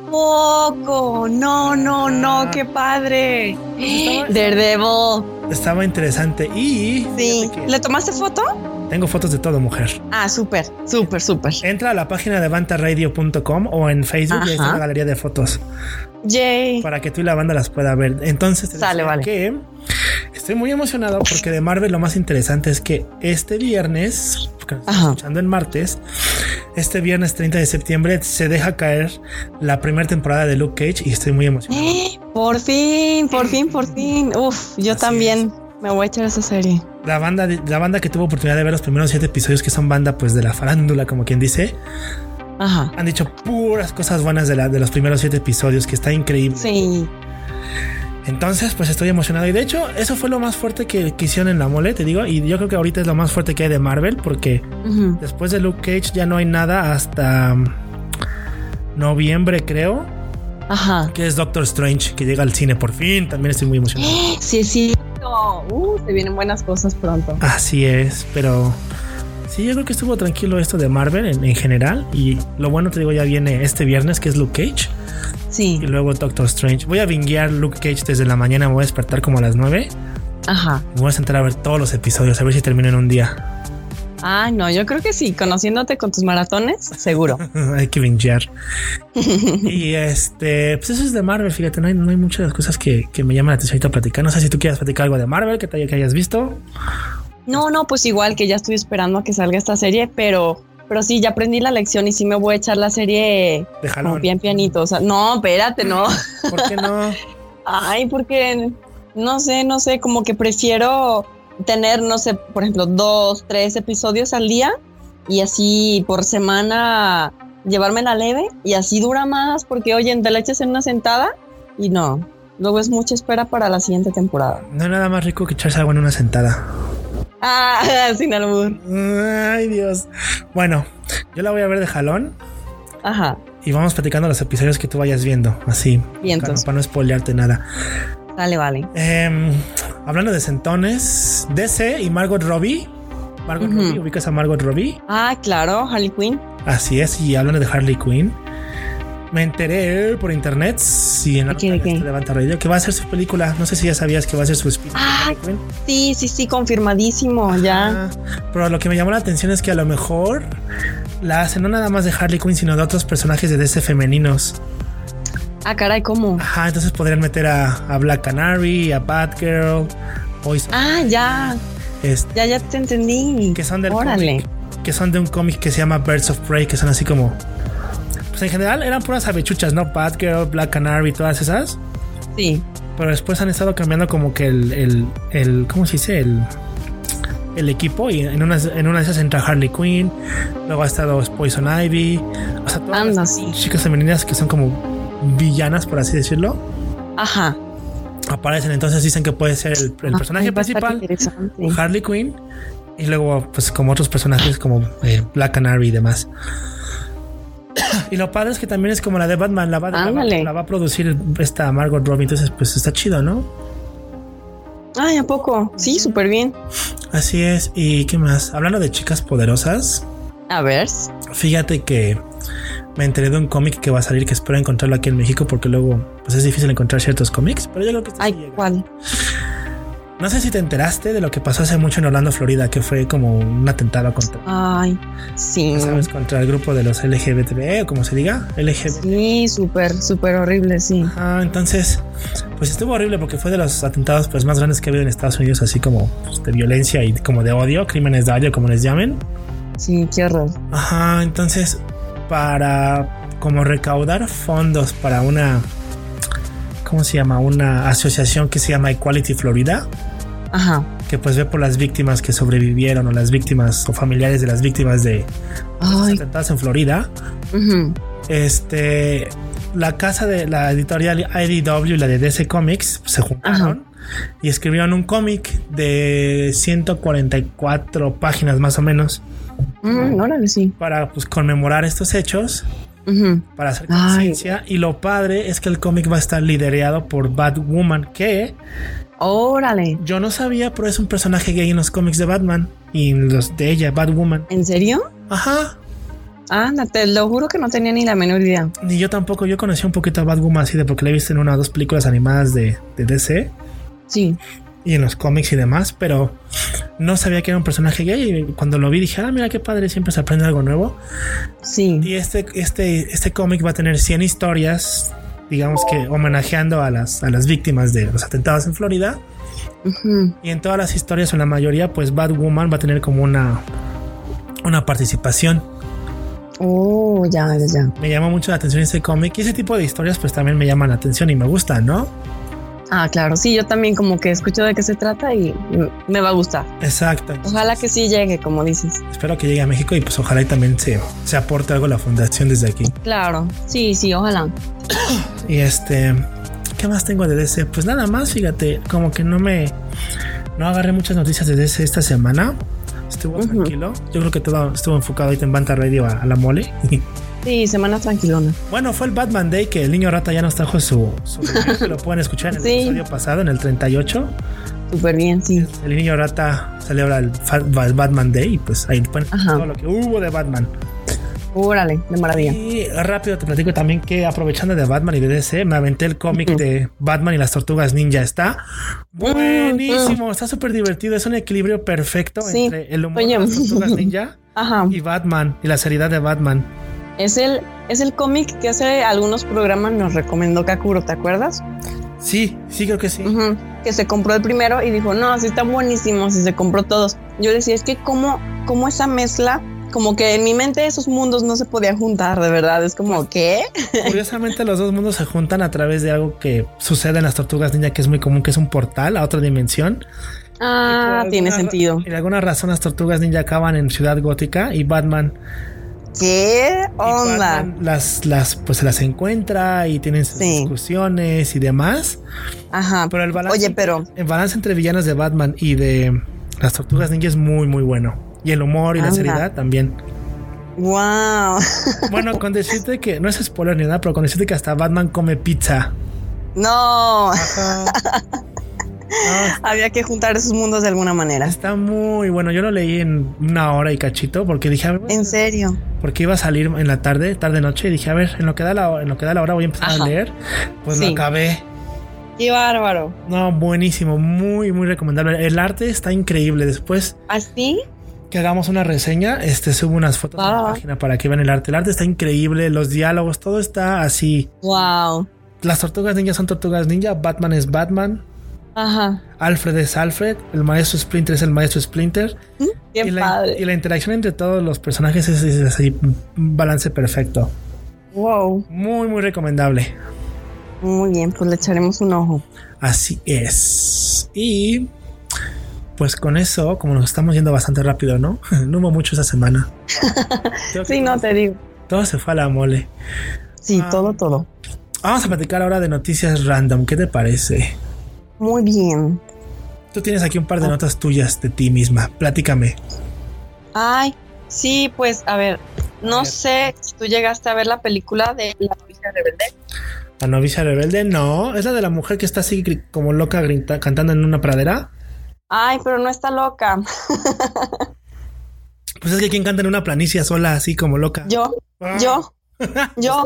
poco? No, no, no, qué padre. Daredevil. Estaba interesante y Sí. fíjate que ¿Le tomaste foto? tengo fotos de todo, mujer. Ah, súper, súper, súper. Entra a la página de banta radio punto com o en Facebook y ahí está Ajá. la galería de fotos Yay. para que tú y la banda las pueda ver. Entonces, te Sale, decía vale. que estoy muy emocionado porque de Marvel lo más interesante es que este viernes, porque nos estamos Ajá. escuchando en martes, este viernes treinta de septiembre se deja caer la primera temporada de Luke Cage y estoy muy emocionado. Eh, Por fin, por fin, por fin. Uf, yo Así también me voy a echar esa serie. La banda, de- la banda que tuvo oportunidad de ver los primeros siete episodios, que son banda pues de la farándula, como quien dice, Ajá. han dicho puras cosas buenas de, la, de los primeros siete episodios, que está increíble. Sí. Entonces, pues estoy emocionado. Y de hecho, eso fue lo más fuerte que, que hicieron en la mole, te digo. Y yo creo que ahorita es lo más fuerte que hay de Marvel, porque Ujú. después de Luke Cage ya no hay nada hasta um, noviembre, creo, Ajá. que es Doctor Strange, que llega al cine por fin. También estoy muy emocionado. Sí, sí. Uh, se vienen buenas cosas pronto. Así es, pero sí, yo creo que estuvo tranquilo esto de Marvel en, en general. Y lo bueno, te digo, ya viene este viernes, que es Luke Cage. Sí. Y luego Doctor Strange. Voy a bingear Luke Cage desde la mañana. Me voy a despertar como a las nueve. Ajá. Me voy a sentar a ver todos los episodios, a ver si termino en un día. Ah, no, yo creo que sí. Conociéndote con tus maratones, seguro. Hay que bingear. Y este, pues eso es de Marvel. Fíjate, no hay, no hay muchas cosas que, que me llaman la atención ahorita platicar. No sé si tú quieras platicar algo de Marvel que, te, que hayas visto. No, no, pues igual que ya estoy esperando a que salga esta serie, pero pero sí, ya aprendí la lección y sí me voy a echar la serie de jalón. Como pian pianito. O sea, no, espérate, no. ¿Por qué no? Ay, porque no sé, no sé, como que prefiero tener, no sé, por ejemplo, dos, tres episodios al día y así por semana llevármela leve y así dura más porque, oye, te la echas en una sentada y no. Luego es mucha espera para la siguiente temporada. No hay nada más rico que echarse agua en una sentada. Ah, sin albur. Ay, Dios. Bueno, yo la voy a ver de jalón. Ajá. Y vamos platicando los episodios que tú vayas viendo. Así. Vientos. Para, para no spoilearte nada. Dale, vale. Eh, hablando de sentones, D C y Margot Robbie. Margot uh-huh. Robbie, ¿ubicas a Margot Robbie? Ah, claro, Harley Quinn. Así es, y hablando de Harley Quinn, me enteré por internet si en la ¿De qué? Levanta Radio que va a hacer su película. No sé si ya sabías que va a ser su spin-off. Ah, sí, sí, sí, confirmadísimo. Ajá. Ya. Pero lo que me llamó la atención es que a lo mejor la hacen no nada más de Harley Quinn, sino de otros personajes de D C femeninos. Ah, caray, ¿cómo? Ajá, entonces podrían meter a, a Black Canary, a Batgirl, Poison. Ah, ya. Este, ya, ya te entendí. Que son del Órale. Cómic, que son de un cómic que se llama Birds of Prey, que son así como. Pues en general eran puras avechuchas, ¿no? Batgirl, Black Canary, todas esas. Sí. Pero después han estado cambiando como que el, el, el ¿cómo se dice? El, el equipo. Y en una, en una de esas entra Harley Quinn. Luego ha estado Poison Ivy. O sea, todas Anda, las sí. chicas femeninas que son como villanas, por así decirlo. Ajá. Aparecen, entonces dicen que puede ser el, el personaje Ay, principal, Harley Quinn. Y luego, pues, como otros personajes como eh, Black Canary y demás. Y lo padre es que también es como la de Batman, la va, la va, la va a producir esta Margot Robbie, entonces pues está chido, ¿no? Ay, ¿a poco? Sí, súper bien. Así es. ¿Y qué más? Hablando de chicas poderosas. A ver. Fíjate que me enteré de un cómic que va a salir, que espero encontrarlo aquí en México, porque luego pues es difícil encontrar ciertos cómics, pero yo creo que este Ay, sí llega. ¿cuál? No sé si te enteraste de lo que pasó hace mucho en Orlando, Florida, que fue como un atentado contra. Ay, sí. ¿Sabes? Contra el grupo de los L G B T o como se diga, L G B T. Sí, súper, súper horrible, sí. Ah, entonces, pues estuvo horrible porque fue de los atentados pues más grandes que ha habido en Estados Unidos, así como pues, de violencia y como de odio, crímenes de odio, como les llamen. Sí, qué horror. Ajá, entonces, para como recaudar fondos para una, ¿cómo se llama? Una asociación que se llama Equality Florida. Ajá. Que pues ve por las víctimas que sobrevivieron o las víctimas o familiares de las víctimas de los atentados en Florida. Uh-huh. Este, la casa de la editorial I D W y la de D C Comics se juntaron. Ajá. Y escribieron un cómic de ciento cuarenta y cuatro páginas más o menos. Mm, órale, sí. Para pues conmemorar estos hechos. Uh-huh. Para hacer conciencia. Y lo padre es que el cómic va a estar liderado por Batwoman, que órale. Yo no sabía, pero es un personaje gay en los cómics de Batman y en los de ella, Batwoman. ¿En serio? Ajá. Anda, te lo juro que no tenía ni la menor idea. Ni yo tampoco. Yo conocí un poquito a Batwoman así de porque la he visto en una o dos películas animadas de, de D C. Sí. Y en los cómics y demás, pero no sabía que era un personaje gay. Y cuando lo vi dije, ah, mira qué padre, siempre se aprende algo nuevo. Sí. Y este, este, este cómic va a tener cien historias, digamos que homenajeando a las, a las víctimas de los atentados en Florida. Uh-huh. Y en todas las historias, o en la mayoría, pues Batwoman va a tener como una, una participación. Oh, ya, ya, ya. Me llama mucho la atención ese cómic y ese tipo de historias pues también me llaman la atención y me gustan, ¿no? Ah, claro, sí, yo también como que escucho de qué se trata y me va a gustar. Exacto. Ojalá que sí llegue, como dices. Espero que llegue a México y pues ojalá y también se, se aporte algo a la fundación desde aquí. Claro, sí, sí, ojalá. Y este, ¿qué más tengo de D C? Pues nada más, fíjate, como que no me, no agarré muchas noticias de D C esta semana. Estuvo uh-huh. tranquilo. Yo creo que todo estuvo enfocado ahorita en Banta Radio a, a la mole. Sí, semana tranquilona. Bueno, fue el Batman Day que el niño rata ya nos trajo su, su review, que lo pueden escuchar en el sí. episodio pasado, en el treinta y ocho. Súper bien, sí. El niño rata celebra el, el Batman Day y pues ahí pueden escuchar todo lo que hubo de Batman. Órale, de maravilla. Y rápido te platico también que aprovechando de Batman y de D C, me aventé el cómic uh-huh. de Batman y las Tortugas Ninja. Está buenísimo, uh-huh. está súper divertido. Es un equilibrio perfecto sí. entre el humor Oye. de las Tortugas Ninja Ajá. y Batman y la seriedad de Batman. Es el, es el cómic que hace algunos programas nos recomendó Kakuro, ¿te acuerdas? Sí, sí creo que sí. Uh-huh. Que se compró el primero y dijo, no, sí está buenísimo, si se compró todos. Yo decía, es que cómo, cómo esa mezcla como que en mi mente esos mundos no se podían juntar, de verdad. Es como, ¿qué? Curiosamente, los dos mundos se juntan a través de algo que sucede en las Tortugas Ninja, que es muy común, que es un portal a otra dimensión. Ah, tiene sentido. Por alguna razón, las Tortugas Ninja acaban en Ciudad Gótica y Batman... ¿Qué onda? Batman las, las, pues se las encuentra y tienen sus sí. discusiones y demás. Ajá. Pero el balance, Oye, pero el balance entre villanos de Batman y de las Tortugas Ninja es muy, muy bueno. Y el humor y Anda. la seriedad también. Wow. Bueno, con decirte que no es spoiler ni nada, pero con decirte que hasta Batman come pizza. No. Ajá. No, había que juntar esos mundos de alguna manera. Está muy bueno. Yo lo leí en una hora y cachito porque dije, a ver, ¿en serio? Porque iba a salir en la tarde, tarde noche y dije, a ver, en lo que da la, en lo que da la hora voy a empezar Ajá. a leer. Pues sí. Lo acabé. Qué bárbaro. No, buenísimo, muy, muy recomendable. El arte está increíble. Después, ¿así? Que hagamos una reseña, este subo unas fotos ah. a la página para que vean el arte. El arte está increíble, los diálogos, todo está así. Wow. Las Tortugas Ninja son Tortugas Ninja, Batman es Batman. Ajá. Alfred es Alfred, el maestro Splinter es el maestro Splinter. Qué y padre. La, y la interacción entre todos los personajes es, es así, un balance perfecto. Wow. Muy, muy recomendable. Muy bien, pues le echaremos un ojo. Así es. Y pues con eso, como nos estamos yendo bastante rápido, ¿no? No hubo mucho esa semana. Sí, no te digo. Todo se fue a la mole. Sí, ah, todo, todo. Vamos a platicar ahora de noticias random. ¿Qué te parece? Muy bien. Tú tienes aquí un par de notas tuyas de ti misma. Platícame. Ay, sí, pues a ver, no a ver. sé si tú llegaste a ver la película de La novicia rebelde. La novicia rebelde, no. ¿Es la de la mujer que está así como loca grita, cantando en una pradera? Ay, pero no está loca. Pues es que quien canta en una planicie sola así como loca. Yo, ah. yo, yo.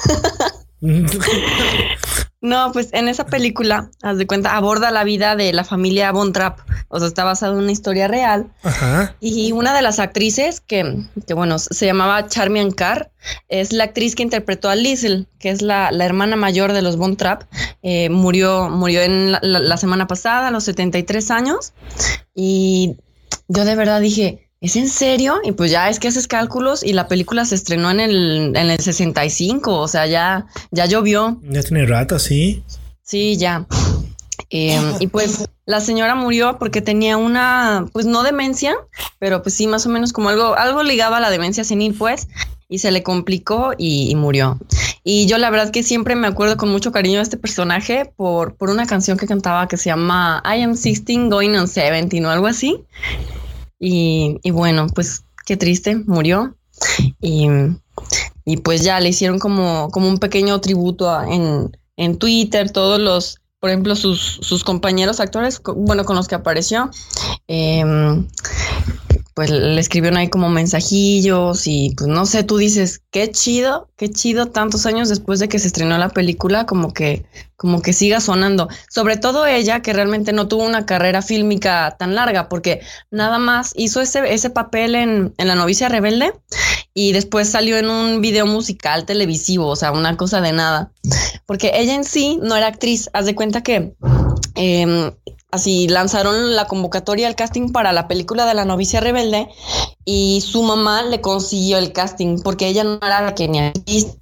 No, pues en esa película, haz de cuenta, aborda la vida de la familia Von Trapp. O sea, está basado en una historia real. Ajá. Y una de las actrices que, que bueno, se llamaba Charmian Carr, es la actriz que interpretó a Liesl, que es la, la hermana mayor de los Von Trapp. Eh, murió, murió en la, la, la semana pasada, a los setenta y tres años. Y yo de verdad dije, ¿es en serio? Y pues ya es que haces cálculos y la película se estrenó en el, en el sesenta y cinco, o sea, ya, ya llovió. Ya tiene rato, sí. Sí, ya. Eh, y pues la señora murió porque tenía una, pues no demencia, pero pues sí, más o menos como algo, algo ligado a la demencia senil, pues, y se le complicó y, y murió. Y yo la verdad que siempre me acuerdo con mucho cariño de este personaje por, por una canción que cantaba que se llama I am sixteen going on seventeen o algo así. Y, y bueno, pues qué triste, murió. Y, y pues ya le hicieron como, como un pequeño tributo a, en, en Twitter, todos los, por ejemplo, sus, sus compañeros actores, bueno, con los que apareció, eh, pues le escribieron ahí como mensajillos y pues no sé, tú dices, qué chido, qué chido tantos años después de que se estrenó la película, como que, como que siga sonando. Sobre todo ella, que realmente no tuvo una carrera fílmica tan larga, porque nada más hizo ese, ese papel en, en La novicia rebelde y después salió en un video musical televisivo, o sea, una cosa de nada. Porque ella en sí no era actriz, haz de cuenta que... Eh, así lanzaron la convocatoria al casting para la película de La novicia rebelde y su mamá le consiguió el casting porque ella no era la que ni actriz.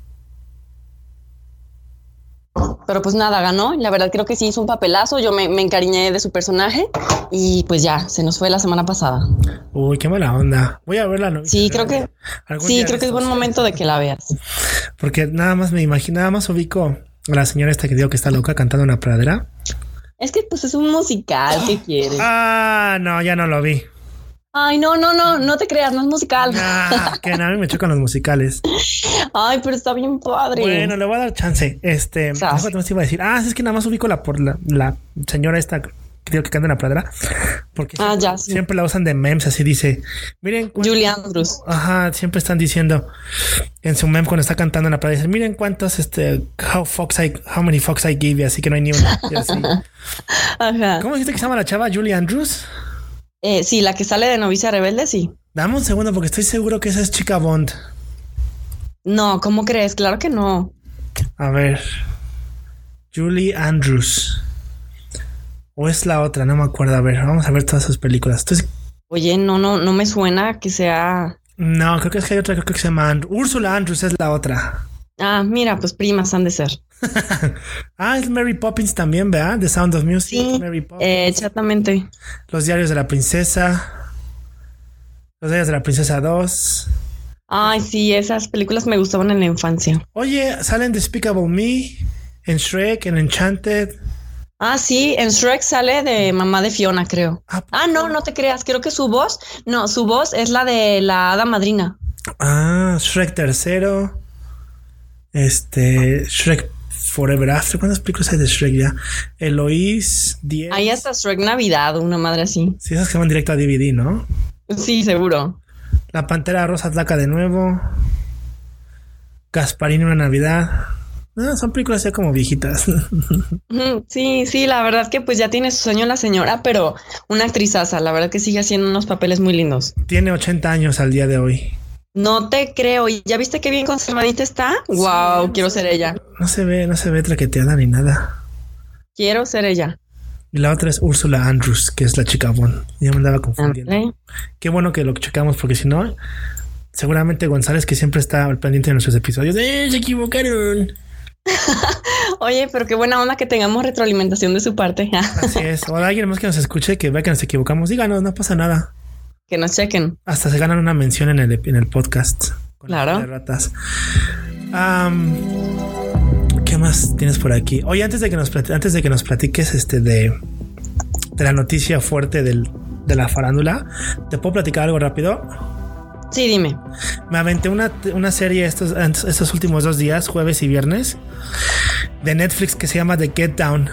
Pero pues nada, ganó. La verdad creo que sí hizo un papelazo. Yo me, me encariñé de su personaje y pues ya, se nos fue la semana pasada. Uy, qué mala onda. Voy a ver La novicia. Sí, creo que sí, creo que es buen momento de que la veas. Porque nada más me imagino, nada más ubico a la señora esta que digo que está loca cantando en una pradera. Es que pues es un musical, ¿qué quieres? Ah, no, ya no lo vi. Ay, no, no, no, no te creas, no es musical. Ah, que nada, a mí me chocan los musicales. Ay, pero está bien padre. Bueno, le voy a dar chance. Este, ¿qué te iba a decir? Ah, es que nada más ubico la por la, la señora esta que digo que canta en la pradera. Porque ah, siempre, ya, sí. siempre la usan de memes, así dice. Miren, Julie Andrews. Ajá, siempre están diciendo en su meme cuando está cantando en la pradera, dicen, miren cuántos, este, how fox I, how many fox I give you, así que no hay ni una. Y así. Ajá. ¿Cómo dijiste que se llama la chava? Julie Andrews. Eh, sí, la que sale de novicia rebelde, sí. Dame un segundo porque estoy seguro que esa es Chica Bond. No, ¿cómo crees? Claro que no. A ver. Julie Andrews. O es la otra, no me acuerdo. A ver, vamos a ver todas sus películas. Entonces, oye, no, no, no me suena que sea No, creo que es que hay otra, creo que se llama And- Úrsula Andrews es la otra. Ah, mira, pues primas han de ser. Ah, es Mary Poppins también, ¿verdad? The Sound of Music. Sí, Mary Poppins. eh, exactamente. Los diarios de la princesa. Los diarios de la princesa dos. Ay, sí, esas películas me gustaban en la infancia. Oye, salen Despicable Me, en Shrek, en Enchanted. Ah, sí, en Shrek sale de mamá de Fiona, creo. Ah, Ah, no, no te creas, creo que su voz, no, su voz es la de la hada madrina. Ah, Shrek tercero. Este, Shrek Forever After. ¿Cuántas películas hay de Shrek ya? Eloise, diez. Ahí hasta Shrek Navidad, una madre así. Sí, esas que van directo a D V D, ¿no? Sí, seguro. La Pantera Rosa ataca de nuevo. Gasparín una Navidad. No, son películas ya como viejitas. Ujú, sí, sí, la verdad que pues ya tiene su sueño la señora, pero una actrizaza, la verdad que sigue haciendo unos papeles muy lindos. Tiene ochenta años al día de hoy. No te creo. ¿Y ya viste qué bien conservadita está? Wow, Sí, quiero ser ella. No se ve, no se ve traqueteada ni nada. Quiero ser ella. Y la otra es Úrsula Andrews, que es la chica Bond. Ya me andaba confundiendo. Ándale. Qué bueno que lo checamos, porque si no, seguramente González, que siempre está al pendiente de nuestros episodios, ¡eh, se equivocaron! Oye, pero qué buena onda que tengamos retroalimentación de su parte. Así es. O alguien más que nos escuche, que vea que nos equivocamos, díganos, no pasa nada. Que nos chequen. Hasta se ganan una mención en el, en el podcast. Con Claro. las ratas. Am, ¿Qué más tienes por aquí? Oye, antes de que nos plati- antes de que nos platiques este de, de la noticia fuerte del, de la farándula, ¿te puedo platicar algo rápido? Sí, dime. Me aventé una, una serie estos, estos últimos dos días, jueves y viernes, de Netflix que se llama The Get Down.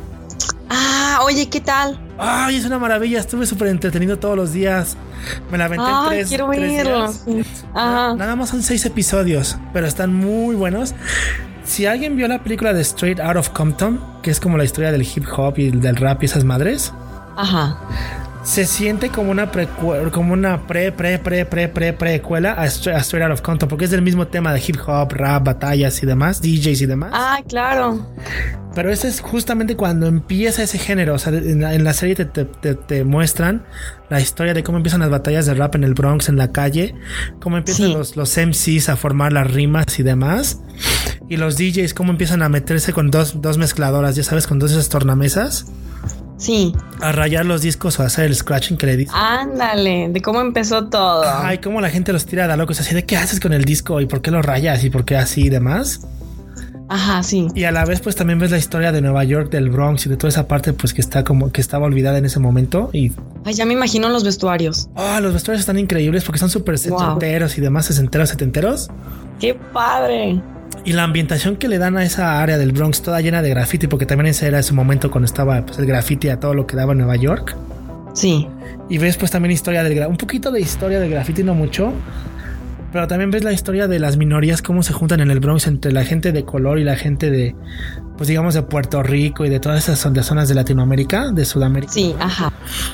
Ah, oye, ¿qué tal? Ay, es una maravilla. Estuve súper entretenido todos los días. Me la aventé en Ay, tres, quiero tres verlo. días. Ajá. Nada más son seis episodios, pero están muy buenos. Si alguien vio la película de Straight Out of Compton, que es como la historia del hip hop y del rap y esas madres, Ajá. se siente como una precue- como una pre, pre, pre, pre, pre, precuela a Straight, a Straight Out of Compton, porque es del mismo tema de hip hop, rap, batallas y demás, D Js y demás. Ah, claro. Pero ese es justamente cuando empieza ese género. O sea, en la, en la serie te, te, te, te muestran la historia de cómo empiezan las batallas de rap en el Bronx, en la calle, cómo empiezan Sí. los, los M Cs a formar las rimas y demás, y los D Js cómo empiezan a meterse con dos, dos mezcladoras, ya sabes, con dos esas tornamesas, Sí. a rayar los discos o a hacer el scratching que le dicen. Ándale, de cómo empezó todo. Ay, cómo la gente los tira de locos, así de qué haces con el disco y por qué lo rayas y por qué así y demás. Ajá, sí. Y a la vez pues también ves la historia de Nueva York, del Bronx y de toda esa parte pues que está como que estaba olvidada en ese momento. Y Ay, ya me imagino los vestuarios. oh, los vestuarios están increíbles porque son súper setenteros y demás, sesenteros, setenteros. ¡Qué padre! Y la ambientación que le dan a esa área del Bronx toda llena de graffiti, porque también ese era ese momento cuando estaba pues, el graffiti a todo lo que daba en Nueva York. Sí. Y ves pues también historia del gra- un poquito de historia del graffiti, no mucho, pero también ves la historia de las minorías, cómo se juntan en el Bronx entre la gente de color y la gente de, pues digamos, de Puerto Rico y de todas esas son- de zonas de Latinoamérica, de Sudamérica. Sí, ajá.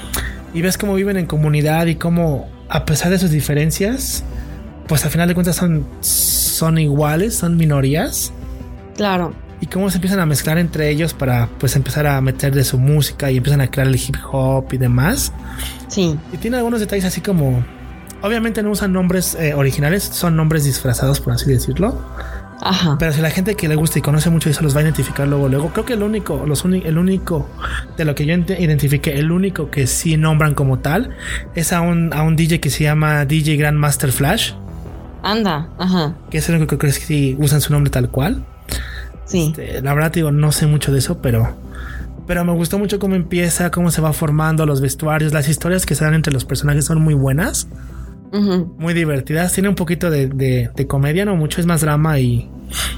Y ves cómo viven en comunidad y cómo, a pesar de sus diferencias, pues al final de cuentas son, son iguales, son minorías. Claro. Y cómo se empiezan a mezclar entre ellos para pues empezar a meter de su música y empiezan a crear el hip hop y demás. Sí. Y tiene algunos detalles así como, obviamente no usan nombres eh, originales, son nombres disfrazados, por así decirlo. Ajá. Pero si la gente que le gusta y conoce mucho eso los va a identificar luego, luego. Creo que el único, los uni- el único de lo que yo ent- identifiqué, el único que sí nombran como tal es a un, a un D J que se llama D J Grandmaster Flash, Anda, ajá. que es el único que creo que sí usan su nombre tal cual. Sí. Este, la verdad, digo, no sé mucho de eso, pero, pero me gustó mucho cómo empieza, cómo se va formando los vestuarios, las historias que se dan entre los personajes son muy buenas, Ujú. muy divertidas. Tiene un poquito de, de, de comedia, no mucho, es más drama y,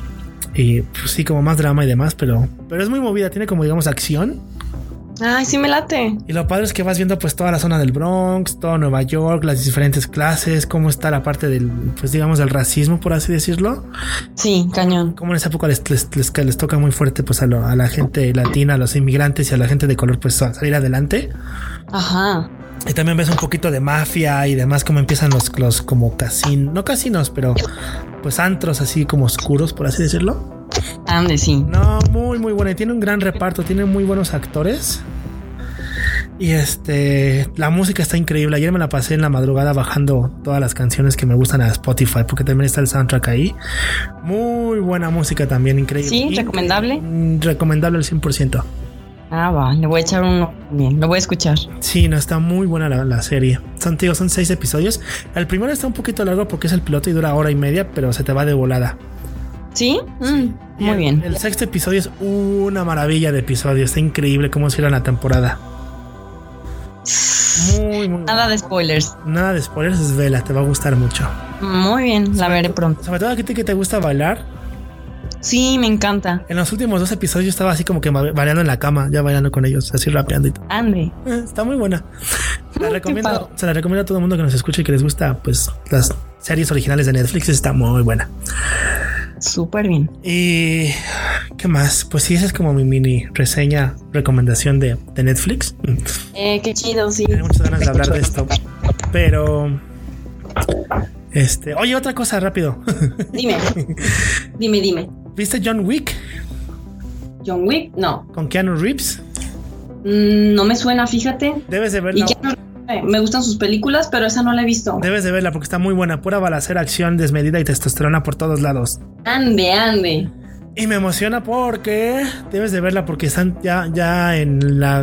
y pues sí, como más drama y demás, pero, pero es muy movida, tiene como digamos acción. Ay, sí me late. Y lo padre es que vas viendo pues toda la zona del Bronx, todo Nueva York, las diferentes clases, cómo está la parte del, pues digamos, del racismo, por así decirlo. Sí, cañón. Como en esa época les, les, les, les toca muy fuerte pues a, lo, a la gente latina, a los inmigrantes y a la gente de color pues a salir adelante. Ajá. Y también ves un poquito de mafia y demás, cómo empiezan los, los como casinos, no casinos, pero pues antros así como oscuros, por así decirlo. Ande, sí. No, muy muy buena. Y tiene un gran reparto, tiene muy buenos actores. Y este, la música está increíble. Ayer me la pasé en la madrugada bajando todas las canciones que me gustan a Spotify, porque también está el soundtrack ahí. Muy buena música también, increíble. Sí, recomendable. Mm, recomendable al cien por ciento. Ah, va, le voy a echar uno bien, lo voy a escuchar. Sí, no, está muy buena la, la serie. Son, tío, son seis episodios. El primero está un poquito largo porque es el piloto y dura hora y media, pero se te va de volada. ¿Sí? Mm, muy el, bien. El sexto episodio es una maravilla de episodio. Está increíble cómo cierra la temporada. Muy, muy Nada de spoilers. Nada de spoilers, es vela, te va a gustar mucho. Muy bien, la veré pronto. Sobre todo a ti que te gusta bailar. Sí, me encanta. En los últimos dos episodios yo estaba así como que bailando en la cama, ya bailando con ellos, así rapeando y todo. Ande. Eh, está muy buena. Se la, recomiendo, se la recomiendo a todo el mundo que nos escuche y que les gusta pues las series originales de Netflix. Está muy buena. Súper bien. Y ¿qué más? Pues sí, esa es como mi mini reseña, recomendación de, de Netflix. Eh, qué chido, sí. Tengo muchas ganas de hablar de esto. Pero este, oye, otra cosa rápido. Dime. Dime, dime. ¿Viste John Wick? John Wick, no. ¿Con Keanu Reeves? Mm, no me suena, fíjate. Debes de verla. Y Keanu, eh, me gustan sus películas, pero esa no la he visto. Debes de verla porque está muy buena. Pura balacera, acción desmedida y testosterona por todos lados. Ande, ande. Y me emociona porque debes de verla porque están ya, ya en la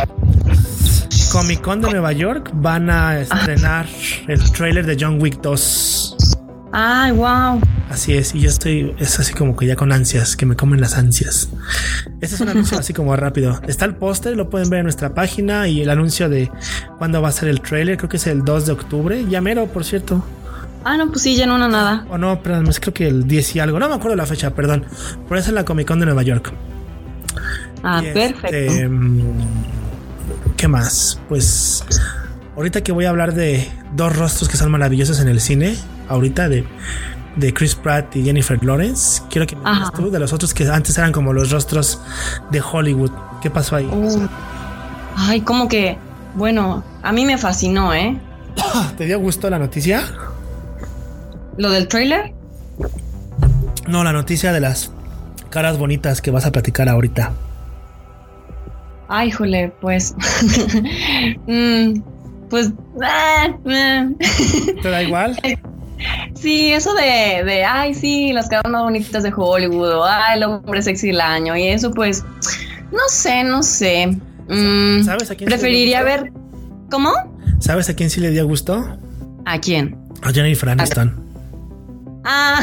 Comic Con de Nueva York. Van a estrenar el tráiler de John Wick dos. Ay, wow. Así es, y yo estoy, es así como que ya con ansias, que me comen las ansias. Este es un anuncio así como rápido. Está el póster, lo pueden ver en nuestra página, y el anuncio de cuándo va a ser el tráiler, creo que es el dos de octubre, ya mero, por cierto. Ah, no, pues sí, ya no, no, nada. O no, perdón, creo que el diez y algo, no me acuerdo la fecha, perdón. Por eso en la Comic Con de Nueva York. Ah, y perfecto. Este, ¿qué más? Pues ahorita que voy a hablar de dos rostros que son maravillosos en el cine, ahorita de, de Chris Pratt y Jennifer Lawrence, quiero que me digas tú de los otros que antes eran como los rostros de Hollywood. ¿Qué pasó ahí? Uh, ay, como que, bueno, a mí me fascinó, ¿eh? ¿Te dio gusto la noticia? ¿Lo del tráiler? No, la noticia de las caras bonitas que vas a platicar ahorita. Ay, jole, pues. mm, pues. Ah, ah. ¿Te da igual? Sí, eso de, de, ay, sí, las caras más bonitas de Hollywood, o ay, el hombre sexy del año, y eso, pues, no sé, no sé. Mm, ¿Sabes a quién preferiría ver? ¿Cómo? ¿Sabes a quién sí le dio gusto? ¿A quién? A Jennifer Aniston. Ah,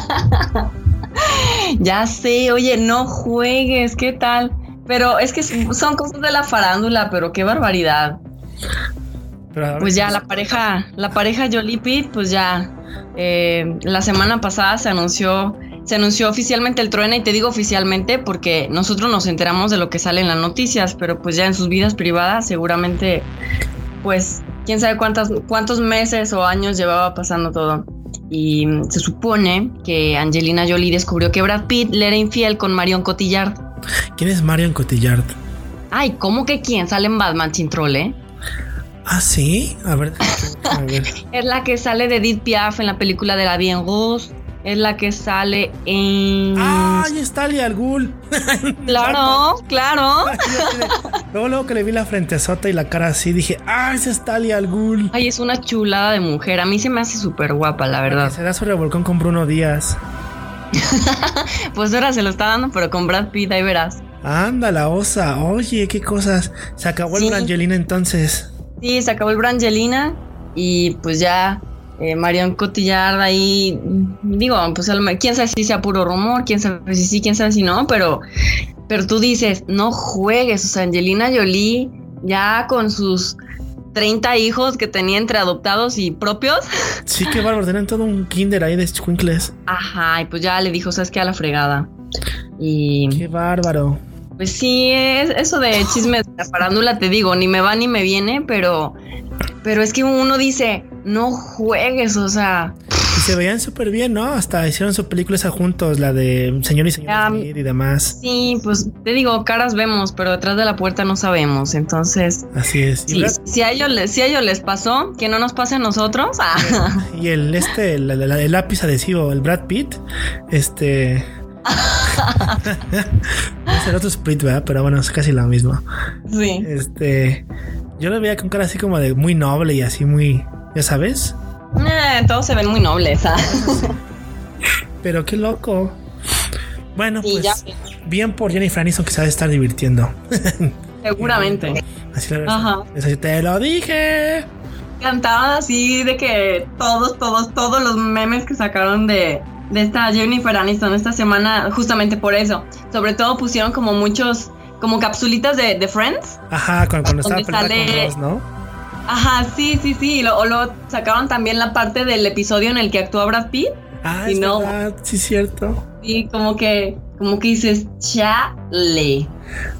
ya sé, oye, no juegues, ¿qué tal? Pero es que son cosas de la farándula, pero qué barbaridad. Pero pues ya la pareja, la pareja Jolie Pitt, pues ya eh, la semana pasada se anunció, se anunció oficialmente el trueno, y te digo oficialmente porque nosotros nos enteramos de lo que sale en las noticias, pero pues ya en sus vidas privadas seguramente, pues quién sabe cuántas, cuántos meses o años llevaba pasando todo. Y se supone que Angelina Jolie descubrió que Brad Pitt le era infiel con Marion Cotillard. ¿Quién es Marion Cotillard? Ay, ¿cómo que quién? Sale en Batman sin trole. Ah, sí. A ver, a ver. Es la que sale de Edith Piaf en la película de La Vie en Rose. Es la que sale en. ¡Ay, está Talia al Ghul! Claro, claro. Luego, luego que le vi la frentezota y la cara así, dije, ¡ah, esa es Talia al Ghul! Ay, es una chulada de mujer. A mí se me hace súper guapa, la verdad. Se da su revolcón con Bruno Díaz. Pues ahora se lo está dando, pero con Brad Pitt, ahí verás. Anda, la osa. Oye, qué cosas. Se acabó sí. el Brangelina entonces. Sí, se acabó el Brangelina. Y pues ya eh, Marion Cotillard ahí. Digo, pues quién sabe si sea puro rumor, quién sabe si sí, quién sabe si no, pero, pero tú dices, no juegues. O sea, Angelina Jolie ya con sus treinta hijos que tenía entre adoptados y propios. Sí, qué bárbaro, tenían todo un kinder ahí de escuincles. Ajá, y pues ya le dijo, ¿sabes qué? A la fregada. Y qué bárbaro. Pues sí, es eso de chismes de la farándula, te digo, ni me va ni me viene, pero pero es que uno dice, no juegues, o sea. Y se veían súper bien, ¿no? Hasta hicieron su película esa juntos, la de Señor y Señora um, Smith y demás. Sí, pues te digo, caras vemos, pero detrás de la puerta no sabemos, entonces. Así es. Sí, si a ellos les, si a ellos les pasó, que no nos pase a nosotros. Y el este, el, el, el lápiz adhesivo, el Brad Pitt, este. Es el otro Split, ¿verdad? Pero bueno, es casi lo mismo. Sí. Este, yo lo veía con cara así como de muy noble y así muy, ya sabes. Eh, todos se ven muy nobles, ¿ah? Pero qué loco. Bueno, Sí, pues ya. bien por Jennifer Aniston que se va a estar divirtiendo. Seguramente. Así la Ajá. Eso sí te lo dije. Cantaban así de que todos, todos, todos los memes que sacaron de, de esta Jennifer Aniston esta semana, justamente por eso. Sobre todo pusieron como muchos, como capsulitas de, de Friends. Ajá, cuando, cuando estaba Donde peleando sale- con Ross, ¿no? Ajá, sí, sí, sí. Y lo, o lo sacaron también la parte del episodio en el que actúa Brad Pitt. Ah, Y es no. verdad, sí, cierto. Y como que, como que dices, chale.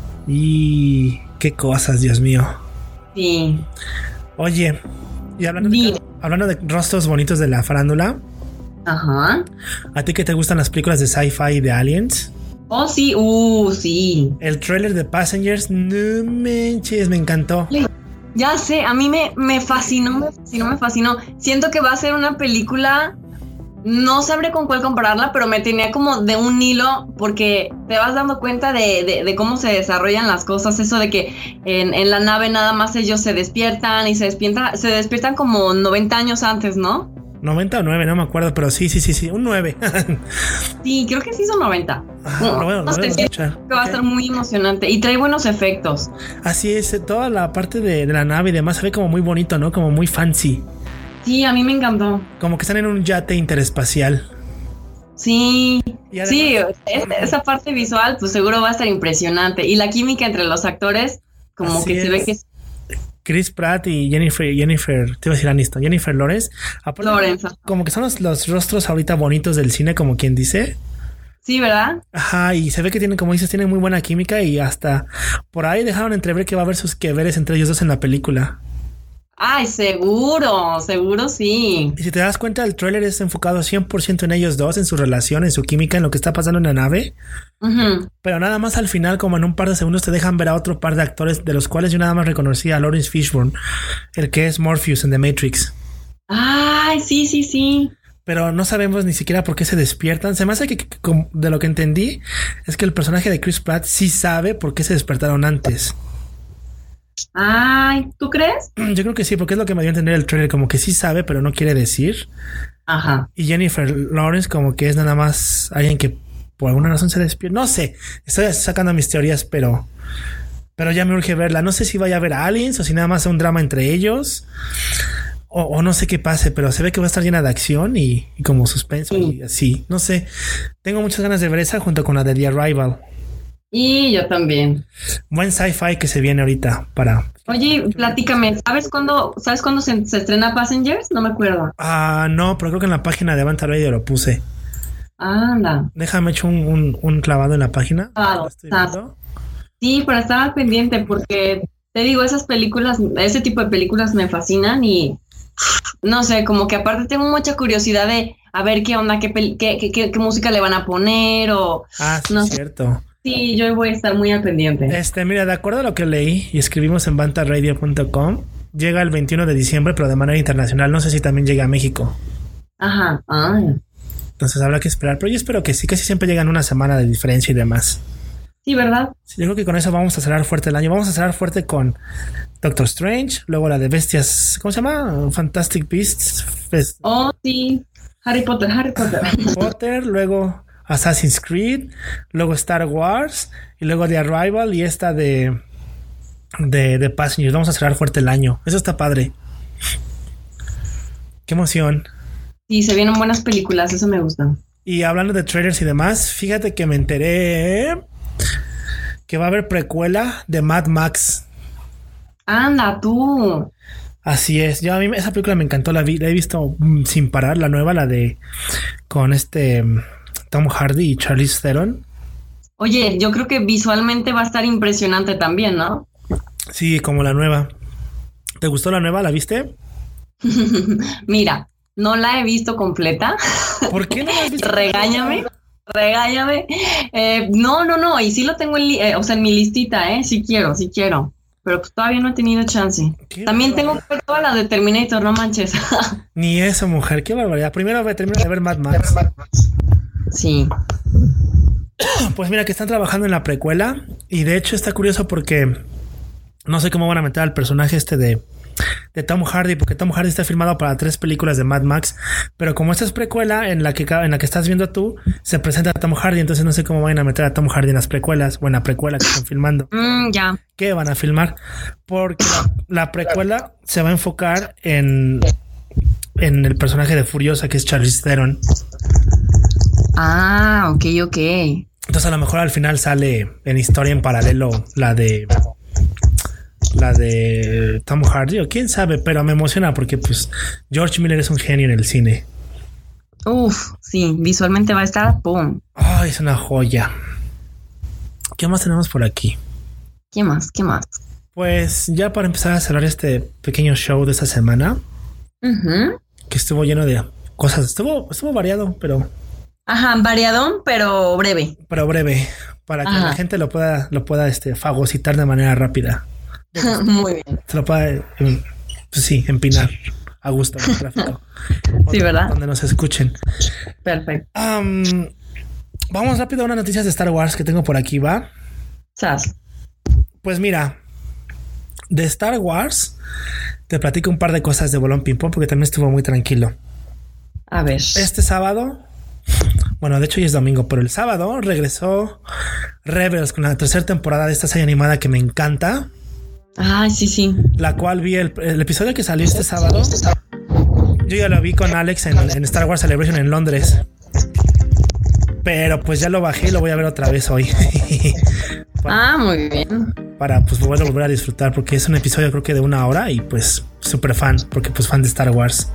Y qué cosas, Dios mío. Sí. Oye, y hablando de, Dime. hablando de rostros bonitos de la farándula, Ajá. ¿a ti que te gustan las películas de sci-fi y de aliens? Oh, sí, uh, sí. El tráiler de Passengers, no manches, me encantó. Ya sé, a mí me, me fascinó, me fascinó, me fascinó. Siento que va a ser una película, no sabré con cuál compararla, pero me tenía como de un hilo porque te vas dando cuenta de, de, de cómo se desarrollan las cosas. Eso de que en, en la nave nada más ellos se despiertan y se despiertan, se despiertan como noventa años antes, ¿no? noventa o nueve, no me acuerdo, pero sí, sí, sí, sí, un nueve. Sí, creo que sí son noventa. Ah, No, lo voy a- lo no voy a sé, escuchar. siento que va a Ok. estar muy emocionante y trae buenos efectos. Así es, eh, toda la parte de, de la nave y demás se ve como muy bonito, ¿no? Como muy fancy. Sí, a mí me encantó. Como que están en un yate interespacial. Sí, Y además- sí, es- esa parte visual pues seguro va a estar impresionante. Y la química entre los actores, como Así que se ve es. que es Chris Pratt y Jennifer, Jennifer, te iba a decir Aniston, Jennifer Lawrence. Aparte, Lawrence. como que son los, los rostros ahorita bonitos del cine, como quien dice. Sí, ¿verdad? Ajá, y se ve que tienen, como dices, tienen muy buena química y hasta por ahí dejaron entrever que va a haber sus que veres entre ellos dos en la película. Ay, seguro, seguro sí. Y si te das cuenta, el tráiler es enfocado cien por ciento en ellos dos, en su relación, en su química, en lo que está pasando en la nave. Ujú. Pero nada más al final, como en un par de segundos, te dejan ver a otro par de actores, de los cuales yo nada más reconocí a Lawrence Fishburne, el que es Morpheus en The Matrix. Ay, sí, sí, sí. Pero no sabemos ni siquiera por qué se despiertan. Se me hace que, que- como- de lo que entendí, es que el personaje de Chris Pratt sí sabe por qué se despertaron antes. Ay, ¿tú crees? Yo creo que sí, porque es lo que me dio a entender el trailer, como que sí sabe, pero no quiere decir. Ajá. Y Jennifer Lawrence como que es nada más alguien que por alguna razón se despierta. No sé, estoy sacando mis teorías, pero pero ya me urge verla. No sé si vaya a haber aliens o si nada más es un drama entre ellos. O, o no sé qué pase, pero se ve que va a estar llena de acción y, y como suspenso y así. No sé. Tengo muchas ganas de ver esa junto con la de The Arrival. Y yo también. Buen sci-fi que se viene ahorita para... Oye, platícame, ¿sabes cuándo, ¿sabes cuándo se, se estrena Passengers? No me acuerdo. Ah, no, pero creo que en la página de Avanta Radio lo puse. Anda. Déjame echar un, un, un clavado en la página. Clavado, Lo estoy estás. viendo. Sí, pero estaba al pendiente porque te digo, esas películas, ese tipo de películas me fascinan y no sé, como que aparte tengo mucha curiosidad de a ver qué onda, qué, pel- qué, qué, qué- qué música le van a poner o Ah, sí, no es sé. cierto. Sí, yo voy a estar muy al pendiente. Este, mira, de acuerdo a lo que leí y escribimos en bantaradio punto com, llega el veintiuno de diciembre, pero de manera internacional. No sé si también llega a México. Ajá. Ay. Entonces habrá que esperar. Pero yo espero que sí, casi siempre llegan una semana de diferencia y demás. Sí, ¿verdad? Sí, yo creo que con eso vamos a cerrar fuerte el año. Vamos a cerrar fuerte con Doctor Strange, luego la de Bestias, ¿cómo se llama? Fantastic Beasts, Fest- Oh, sí. Harry Potter, Harry Potter. Potter, luego Assassin's Creed, luego Star Wars y luego The Arrival y esta de de, de Passengers. Vamos a cerrar fuerte el año. Eso está padre. Qué emoción. Sí, se vienen buenas películas, eso me gusta. Y hablando de trailers y demás, fíjate que me enteré que va a haber precuela de Mad Max. Anda, tú. Así es. Yo a mí esa película me encantó, la vi, la he visto mm, sin parar, la nueva, la de con este mm, Tom Hardy y Charlize Theron. Oye, yo creo que visualmente va a estar impresionante también, ¿no? Sí, como la nueva. ¿Te gustó la nueva? ¿La viste? Mira, no la he visto completa. ¿Por qué no la has visto? Regáñame, regáñame. Eh, no, no, no, y sí lo tengo en, li- eh, o sea, en mi listita, ¿eh? Sí quiero, sí quiero. Pero pues todavía no he tenido chance. Qué También tengo que ver todas las de Terminator, no manches. Ni eso, mujer. Qué barbaridad. Primero voy a terminar de ver Mad Max. Sí. Pues mira que están trabajando en la precuela y de hecho está curioso porque no sé cómo van a meter al personaje este de, de Tom Hardy, porque Tom Hardy está firmado para tres películas de Mad Max, pero como esta es precuela en la que en la que estás viendo tú, se presenta a Tom Hardy, entonces no sé cómo van a meter a Tom Hardy en las precuelas o en la precuela que están filmando. Mm, ya. ¿Qué van a filmar? Porque la, la precuela se va a enfocar en, en el personaje de Furiosa, que es Charlize Theron. Ah, ok, ok. Entonces a lo mejor al final sale en historia en paralelo la de la de Tom Hardy o quién sabe, pero me emociona porque pues George Miller es un genio en el cine. Uf, sí, visualmente va a estar pum. Ay, es una joya. ¿Qué más tenemos por aquí? ¿Qué más? ¿Qué más? Pues ya para empezar a cerrar este pequeño show de esta semana, uh-huh. que estuvo lleno de cosas, estuvo, estuvo variado, pero ajá, variadón, pero breve. Pero breve, para que Ajá. la gente lo pueda, lo pueda este, fagocitar de manera rápida. Muy bien. Se lo pueda, pues sí, empinar a gusto en el tráfico. Sí, ¿verdad? Donde nos escuchen. Perfecto. Um, vamos rápido a unas noticias de Star Wars que tengo por aquí, ¿va? Sas. Pues mira, de Star Wars te platico un par de cosas de Bolón Ping Pong porque también estuvo muy tranquilo. A ver. Este sábado, bueno, de hecho hoy es domingo, pero el sábado regresó Rebels con la tercera temporada de esta serie animada que me encanta. Ay, sí, sí. La cual vi el, el episodio que salió este sábado. Yo ya lo vi con Alex en, en Star Wars Celebration en Londres. Pero pues ya lo bajé y lo voy a ver otra vez hoy. para, ah, muy bien. Para pues poderlo volver a disfrutar porque es un episodio creo que de una hora y pues súper fan porque pues fan de Star Wars.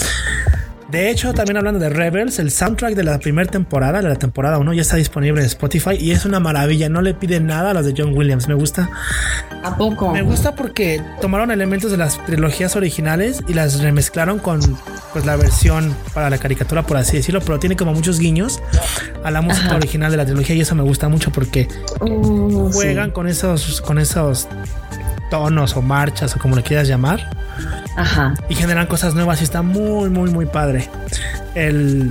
De hecho, también hablando de Rebels, el soundtrack de la primera temporada, de la temporada uno, ya está disponible en Spotify y es una maravilla. No le pide nada a los de John Williams. Me gusta. ¿A poco? Me gusta porque tomaron elementos de las trilogías originales y las remezclaron con pues la versión para la caricatura, por así decirlo, pero tiene como muchos guiños a la música Ajá. original de la trilogía y eso me gusta mucho porque uh, juegan sí. con esos, con esos tonos o marchas o como le quieras llamar. Ajá. Y generan cosas nuevas y está muy, muy, muy padre. El,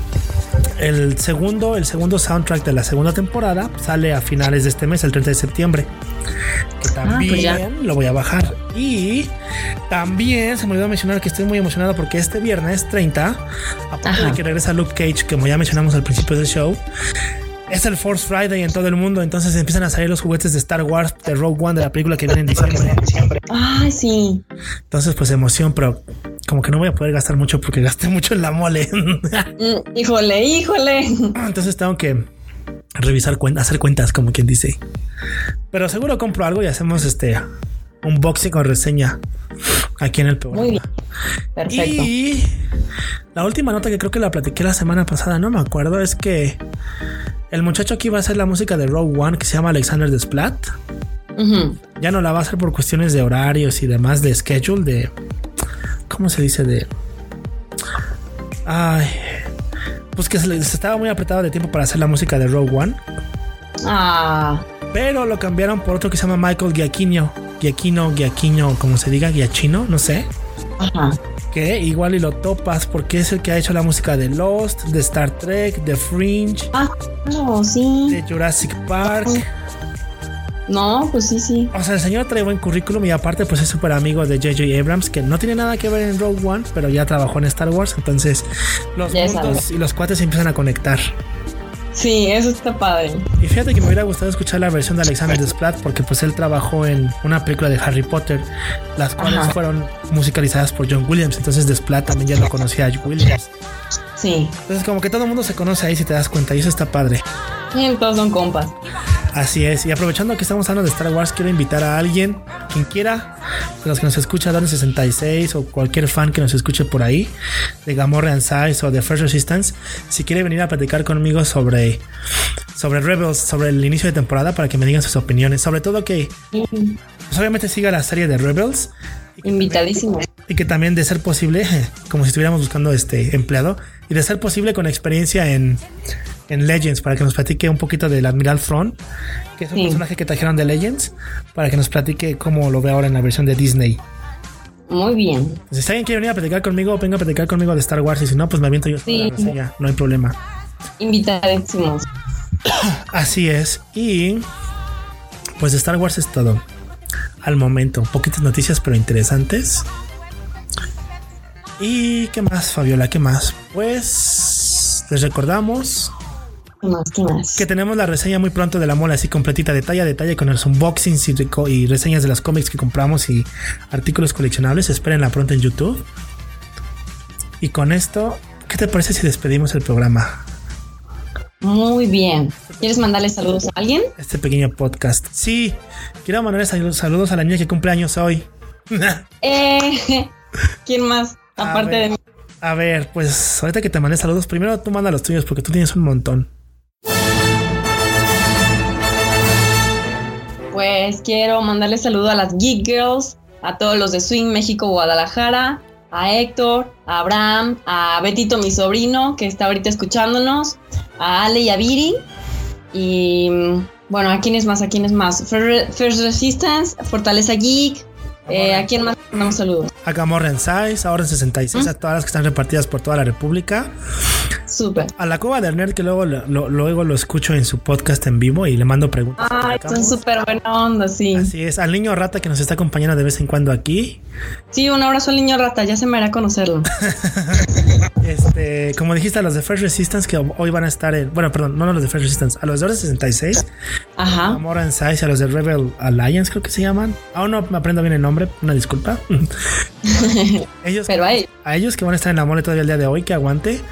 el segundo, el segundo soundtrack de la segunda temporada sale a finales de este mes, el treinta de septiembre. Que también ah, pues lo voy a bajar. Y también se me olvidó mencionar que estoy muy emocionado porque este viernes treinta, aparte Ajá. de que regresa Luke Cage, como ya mencionamos al principio del show, es el Force Friday en todo el mundo, entonces empiezan a salir los juguetes de Star Wars, de Rogue One, de la película que viene en diciembre. Ay, sí. Entonces, pues emoción, pero como que no voy a poder gastar mucho porque gasté mucho en la mole. mm, híjole, híjole. Entonces tengo que revisar cuentas, hacer cuentas, como quien dice. Pero seguro compro algo y hacemos este unboxing o reseña aquí en el programa. Muy bien. Perfecto. Y la última nota que creo que la platiqué la semana pasada, no me acuerdo, es que el muchacho que iba a hacer la música de Rogue One, que se llama Alexander Desplat, uh-huh. ya no la va a hacer por cuestiones de horarios y demás, de schedule, de ¿cómo se dice? De ay, pues que se, le, se estaba muy apretado de tiempo para hacer la música de Rogue One. Ah. Pero lo cambiaron por otro que se llama Michael Giacchino, Giacchino, Giacchino, como se diga, Giacchino, no sé. Ajá. Que igual y lo topas porque es el que ha hecho la música de Lost, de Star Trek, de Fringe, ah, no, sí. de Jurassic Park. No, pues sí, sí. O sea, el señor trae buen currículum y aparte pues es súper amigo de J J Abrams, que no tiene nada que ver en Rogue One, pero ya trabajó en Star Wars, entonces los ya mundos y los cuates se empiezan a conectar. Sí, eso está padre. Y fíjate que me hubiera gustado escuchar la versión de Alexander Desplat porque pues él trabajó en una película de Harry Potter, las cuales Ajá. fueron musicalizadas por John Williams. Entonces Desplat también ya lo conocía a Williams. Sí. Entonces como que todo el mundo se conoce ahí si te das cuenta y eso está padre. Sí, todos son compas. Así es, y aprovechando que estamos hablando de Star Wars, quiero invitar a alguien, quien quiera, de los que nos escucha, Dani sesenta y seis o cualquier fan que nos escuche por ahí, de Gamorrean Size o de First Resistance, si quiere venir a platicar conmigo sobre, sobre Rebels, sobre el inicio de temporada, para que me digan sus opiniones, sobre todo que pues obviamente siga la serie de Rebels. Invitadísimo. Y que también, de ser posible, como si estuviéramos buscando este empleado, y de ser posible con experiencia en, en Legends, para que nos platique un poquito del Admiral Thrawn, que es un sí. personaje que trajeron de Legends, para que nos platique cómo lo ve ahora en la versión de Disney. Muy bien. Entonces, si alguien quiere venir a platicar conmigo, venga a platicar conmigo de Star Wars, y si no, pues me aviento yo. Sí. La reseña, no hay problema. Invitadísimos. Así es. Y pues de Star Wars es todo. Al momento, poquitas noticias pero interesantes. ¿Y qué más, Fabiola? ¿Qué más? Pues les recordamos ¿Qué más? ¿Qué más? que tenemos la reseña muy pronto de la mole, así completita, detalle a detalle, con los unboxings y, reco- y reseñas de los cómics que compramos y artículos coleccionables. Espérenla pronto en YouTube. Y con esto, ¿qué te parece si despedimos el programa? Muy bien. ¿Quieres mandarle saludos a alguien? Este pequeño podcast. Sí, quiero mandarle sal- saludos a la niña que cumple años hoy. eh, ¿Quién más? A Aparte ver, de mí. A ver, pues ahorita que te mandé saludos, primero tú manda los tuyos porque tú tienes un montón. Pues quiero mandarle saludo a las Geek Girls, a todos los de Swing México Guadalajara, a Héctor, a Abraham, a Betito, mi sobrino, que está ahorita escuchándonos, a Ale y a Viri. Y bueno, ¿a quién es más? ¿A quién es más? First Resistance, Fortaleza Geek. Eh, ¿A quién más mandamos saludos? A Gamorra en Size, ahora en sesenta y seis, ¿Mm? A todas las que están repartidas por toda la República. Súper. A la Cueva del Nerd, que luego lo, luego lo escucho en su podcast en vivo y le mando preguntas. Ay, son súper buena onda, sí. Así es. Al niño rata que nos está acompañando de vez en cuando aquí. Sí, un abrazo al niño rata, ya se me hará conocerlo. Este, como dijiste, a los de First Resistance que hoy van a estar en, bueno, perdón, no a los de First Resistance, a los de sesenta y seis. Ajá. A Gamorra en Size, a los de Rebel Alliance, creo que se llaman. Aún no me aprendo bien el nombre, una disculpa. ellos, Pero ahí. A ellos que van a estar en la mole todavía el día de hoy, que aguante.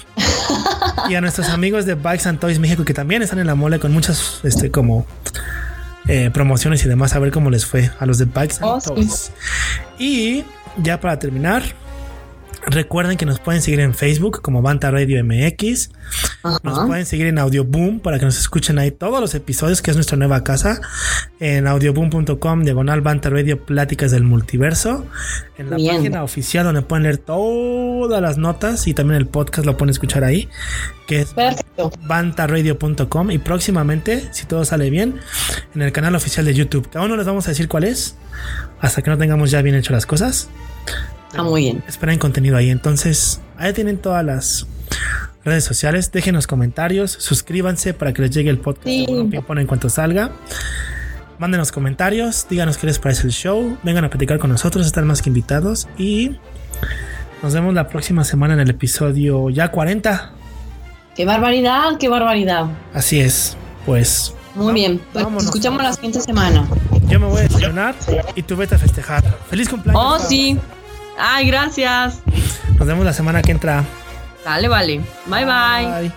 Y a nuestros amigos de Bikes and Toys México, que también están en la mole con muchas, este, como eh, promociones y demás, a ver cómo les fue a los de Bikes and Oh, Toys. Sí. Y ya para terminar, recuerden que nos pueden seguir en Facebook como Banta Radio M X. Ajá. Nos pueden seguir en Audioboom para que nos escuchen ahí todos los episodios, que es nuestra nueva casa. En audioboom punto com, diagonal Banta Radio, Pláticas del Multiverso. En la Bien. página oficial donde pueden leer todas las notas y también el podcast lo pueden escuchar ahí, que es Perfecto. banta radio punto com. Y próximamente, si todo sale bien, en el canal oficial de YouTube, que aún no les vamos a decir cuál es hasta que no tengamos ya bien hecho las cosas. Ah, muy bien. Esperen contenido ahí. Entonces, ahí tienen todas las redes sociales. Déjenos comentarios, suscríbanse para que les llegue el podcast Sí. en cuanto salga. Mándenos comentarios, díganos qué les parece el show. Vengan a platicar con nosotros, están más que invitados. Y nos vemos la próxima semana en el episodio ya cuarenta. Qué barbaridad, qué barbaridad. Así es, pues. Muy vamos, bien. Pues vámonos. nos escuchamos la siguiente semana. Yo me voy a desayunar y tú vete a festejar. ¡Feliz cumpleaños! Oh, Pau. sí. Ay, gracias. Nos vemos la semana que entra. Dale, vale. Bye, bye. Bye.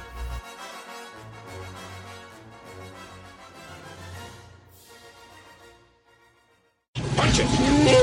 Punch it.